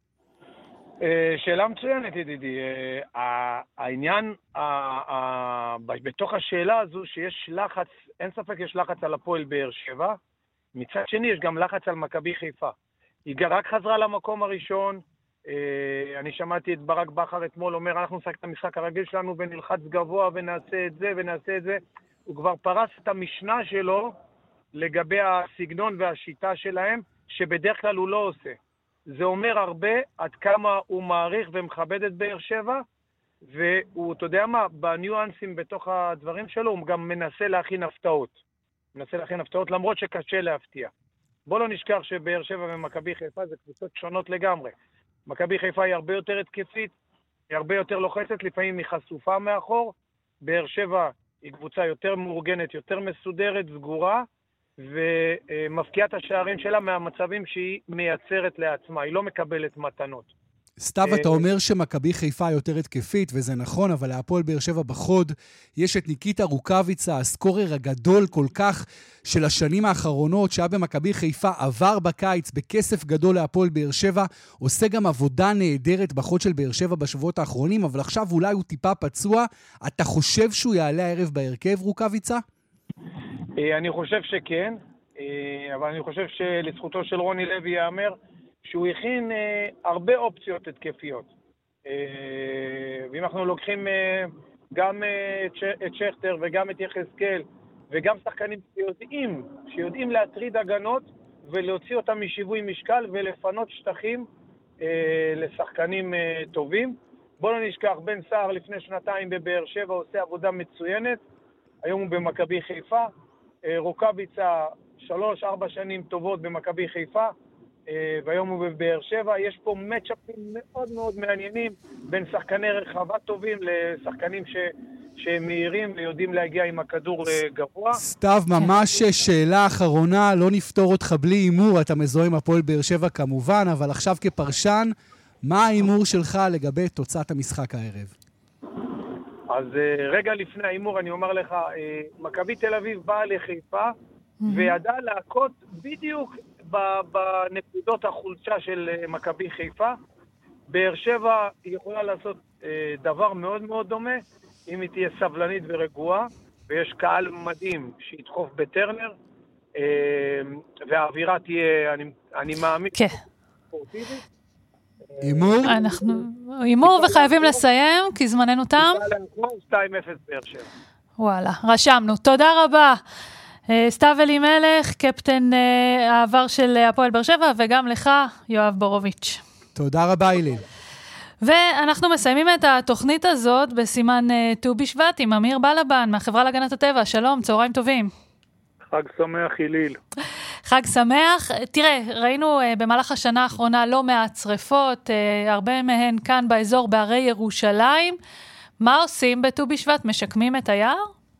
שאלה מצוינת, ידידי. העניין, בתוך השאלה הזו שיש לחץ, אין ספק יש לחץ על הפועל באר שבע, מצד שני יש גם לחץ על מכבי חיפה. היא רק חזרה למקום הראשון, אני שמעתי את ברק בכר אתמול אומר, אנחנו נשחק את המשחק הרגיל שלנו ונלחץ גבוה ונעשה את זה ונעשה את זה. הוא כבר פרס את המשנה שלו לגבי הסגנון והשיטה שלהם, שבדרך כלל הוא לא עושה. זה אומר הרבה עד כמה הוא מעריך ומכבד את באר שבע, והוא, אתה יודע מה, בניואנסים בתוך הדברים שלו, הוא גם מנסה להכין הפתעות. מנסה להכין הפתעות, למרות שקשה להפתיע. בוא לא נשכח שבאר שבע ומכבי חיפה זה קבוצות שונות לגמרי. מכבי חיפה היא הרבה יותר התקפית, היא הרבה יותר לוחצת, לפעמים היא חשופה מאחור. באר שבע היא קבוצה יותר מאורגנת, יותר מסודרת, סגורה, ומפקיעת השערים שלה מהמצבים שהיא מייצרת לעצמה. היא לא מקבלת מתנות. סתיו, אתה אומר שמכבי חיפה יותר התקפית, וזה נכון, אבל להפועל באר שבע בחוד יש את ניקיטה רוקאביצה, הסקורר הגדול כל כך של השנים האחרונות, שהיה במכבי חיפה, עבר בקיץ בכסף גדול להפועל באר שבע, עושה גם עבודה נהדרת בחוד של באר שבע בשבועות האחרונים, אבל עכשיו אולי הוא טיפה פצוע. אתה חושב שהוא יעלה הערב בהרכב, רוקאביצה? אני חושב שכן, אבל אני חושב שלזכותו של רוני לוי יאמר, שהוא הכין אה, הרבה אופציות התקפיות. אה, ואם אנחנו לוקחים אה, גם אה, את, ש... את שכטר וגם את יחזקאל, וגם שחקנים שיודעים, שיודעים להטריד הגנות, ולהוציא אותם משיווי משקל, ולפנות שטחים אה, לשחקנים אה, טובים. בואו לא נשכח, בן סער לפני שנתיים בבאר שבע עושה עבודה מצוינת, היום הוא במכבי חיפה, אה, רוקאביצה שלוש, ארבע שנים טובות במכבי חיפה, והיום הוא בבאר שבע. יש פה מצ'אפים מאוד מאוד מעניינים בין שחקני רחבה טובים לשחקנים ש... שהם מהירים ויודעים להגיע עם הכדור גבוה. סתיו, ממש שאלה אחרונה, לא נפתור אותך בלי אימור, אתה מזוהה עם הפועל באר שבע כמובן, אבל עכשיו כפרשן, מה האימור שלך לגבי תוצאת המשחק הערב? אז רגע לפני האימור אני אומר לך, מכבי תל אביב באה לחיפה, וידע להכות בדיוק בנקודות החולשה של מכבי חיפה. באר שבע יכולה לעשות דבר מאוד מאוד דומה, אם היא תהיה סבלנית ורגועה, ויש קהל מדהים שידחוף בטרנר, והאווירה תהיה, אני, אני מאמין, ספורטיבית. אימור? אנחנו, אימור וחייבים לסיים, כי זמננו תם. שתיים אפס באר שבע. וואלה, רשמנו. תודה רבה. סתיו אלימלך, קפטן העבר של הפועל באר שבע, וגם לך, יואב בורוביץ'. תודה רבה, איליל. ואנחנו מסיימים את התוכנית הזאת בסימן ט"ו בשבט עם אמיר בלבן מהחברה להגנת הטבע. שלום, צהריים טובים. חג שמח, איליל. חג שמח. תראה, ראינו במהלך השנה האחרונה לא מעט שריפות, הרבה מהן כאן באזור בערי ירושלים. מה עושים בט"ו בשבט? משקמים את היער?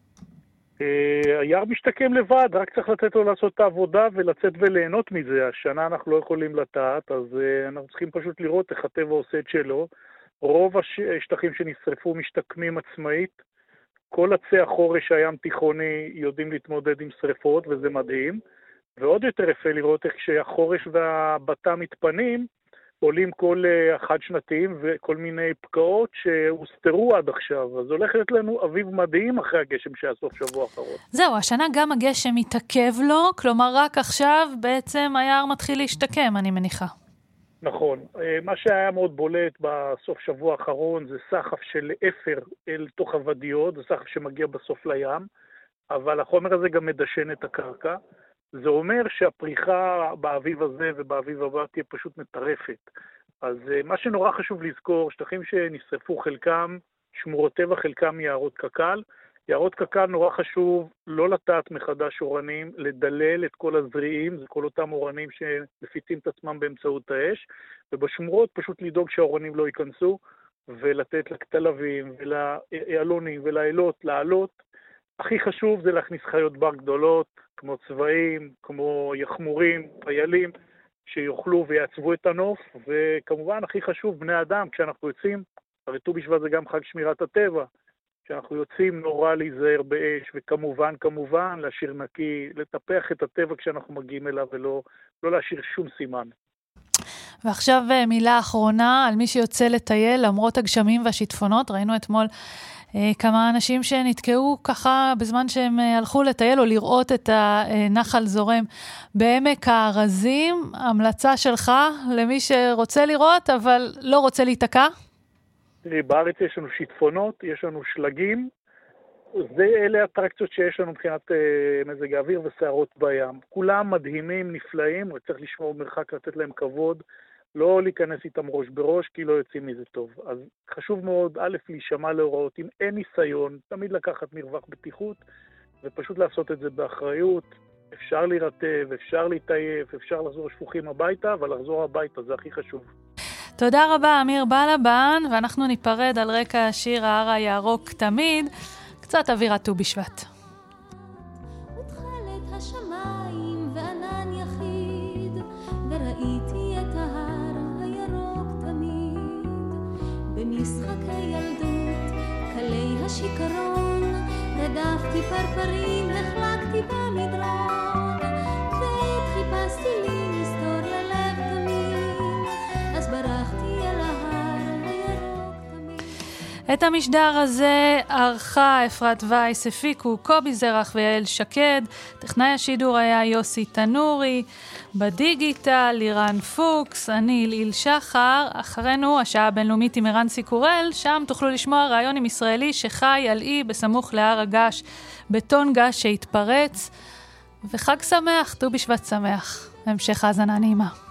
היער משתקם לבד, רק צריך לתת לו לעשות את העבודה ולצאת וליהנות מזה. השנה אנחנו לא יכולים לטעת, אז אנחנו צריכים פשוט לראות איך הטבע עושה את שלו. רוב השטחים שנשרפו משתקמים עצמאית. כל עצי החורש הים תיכוני יודעים להתמודד עם שריפות, וזה מדהים. ועוד יותר יפה לראות איך שהחורש והבטה מתפנים, עולים כל החד שנתיים וכל מיני פקעות שהוסתרו עד עכשיו. אז הולכת לנו אביב מדהים אחרי הגשם שהיה סוף שבוע האחרון. זהו, השנה גם הגשם מתעכב לו, כלומר רק עכשיו בעצם היער מתחיל להשתקם, אני מניחה. נכון. מה שהיה מאוד בולט בסוף שבוע האחרון זה סחף של אפר אל תוך הוודיות, זה סחף שמגיע בסוף לים, אבל החומר הזה גם מדשן את הקרקע. זה אומר שהפריחה באביב הזה ובאביב הבא תהיה פשוט מטרפת. אז מה שנורא חשוב לזכור, שטחים שנשרפו חלקם, שמורות טבע חלקם יערות קק"ל, יערות קק"ל נורא חשוב לא לטעת מחדש אורנים, לדלל את כל הזריעים, זה כל אותם אורנים שמפיצים את עצמם באמצעות האש, ובשמורות פשוט לדאוג שהאורנים לא ייכנסו, ולתת לכתלבים ולאלונים ולאלות לעלות. הכי חשוב זה להכניס חיות בר גדולות, כמו צבעים, כמו יחמורים, פיילים, שיוכלו ויעצבו את הנוף, וכמובן הכי חשוב בני אדם, כשאנחנו יוצאים, הרי ט"ו בשבט זה גם חג שמירת הטבע, כשאנחנו יוצאים נורא להיזהר באש, וכמובן, כמובן, להשאיר נקי, לטפח את הטבע כשאנחנו מגיעים אליו, ולא לא להשאיר שום סימן. ועכשיו מילה אחרונה על מי שיוצא לטייל, למרות הגשמים והשיטפונות. ראינו אתמול אה, כמה אנשים שנתקעו ככה בזמן שהם אה, הלכו לטייל או לראות את הנחל זורם בעמק הארזים. המלצה שלך למי שרוצה לראות אבל לא רוצה להיתקע? תראי, בארץ יש לנו שיטפונות, יש לנו שלגים, זה אלה אטרקציות שיש לנו מבחינת אה, מזג האוויר וסערות בים. כולם מדהימים, נפלאים, וצריך לשמור מרחק, לתת להם כבוד, לא להיכנס איתם ראש בראש, כי לא יוצאים מזה טוב. אז חשוב מאוד, א', להישמע להוראות, אם אין ניסיון, תמיד לקחת מרווח בטיחות, ופשוט לעשות את זה באחריות. אפשר להירטב, אפשר להתעייף, אפשר לחזור שפוכים הביתה, אבל לחזור הביתה זה הכי חשוב. תודה רבה, אמיר בלבן, ואנחנו ניפרד על רקע השיר ההר הירוק תמיד, קצת אווירת ט"ו בשבט. ותחלת השמיים וענן יחיד, וראיתי את ההר הירוק תמיד, במשחקי ילדות, קלי השיכרון, רדפתי פרפרים, נחלקתי במדרון, ועת חיפשתי לי היסטוריה לב תמיד, אז ברחתי אל ההר הירוק תמיד. את המשדר הזה ערכה אפרת וייס, הפיקו קובי זרח ויעל שקד, טכנאי השידור היה יוסי תנורי, בדיגיטל לירן פוקס, אני ליל שחר. אחרינו השעה הבינלאומית עם ערן סיקורל, שם תוכלו לשמוע רעיון עם ישראלי שחי על אי בסמוך להר הגש, בטונגה שהתפרץ. וחג שמח, ט"ו בשבט שמח. המשך האזנה נעימה.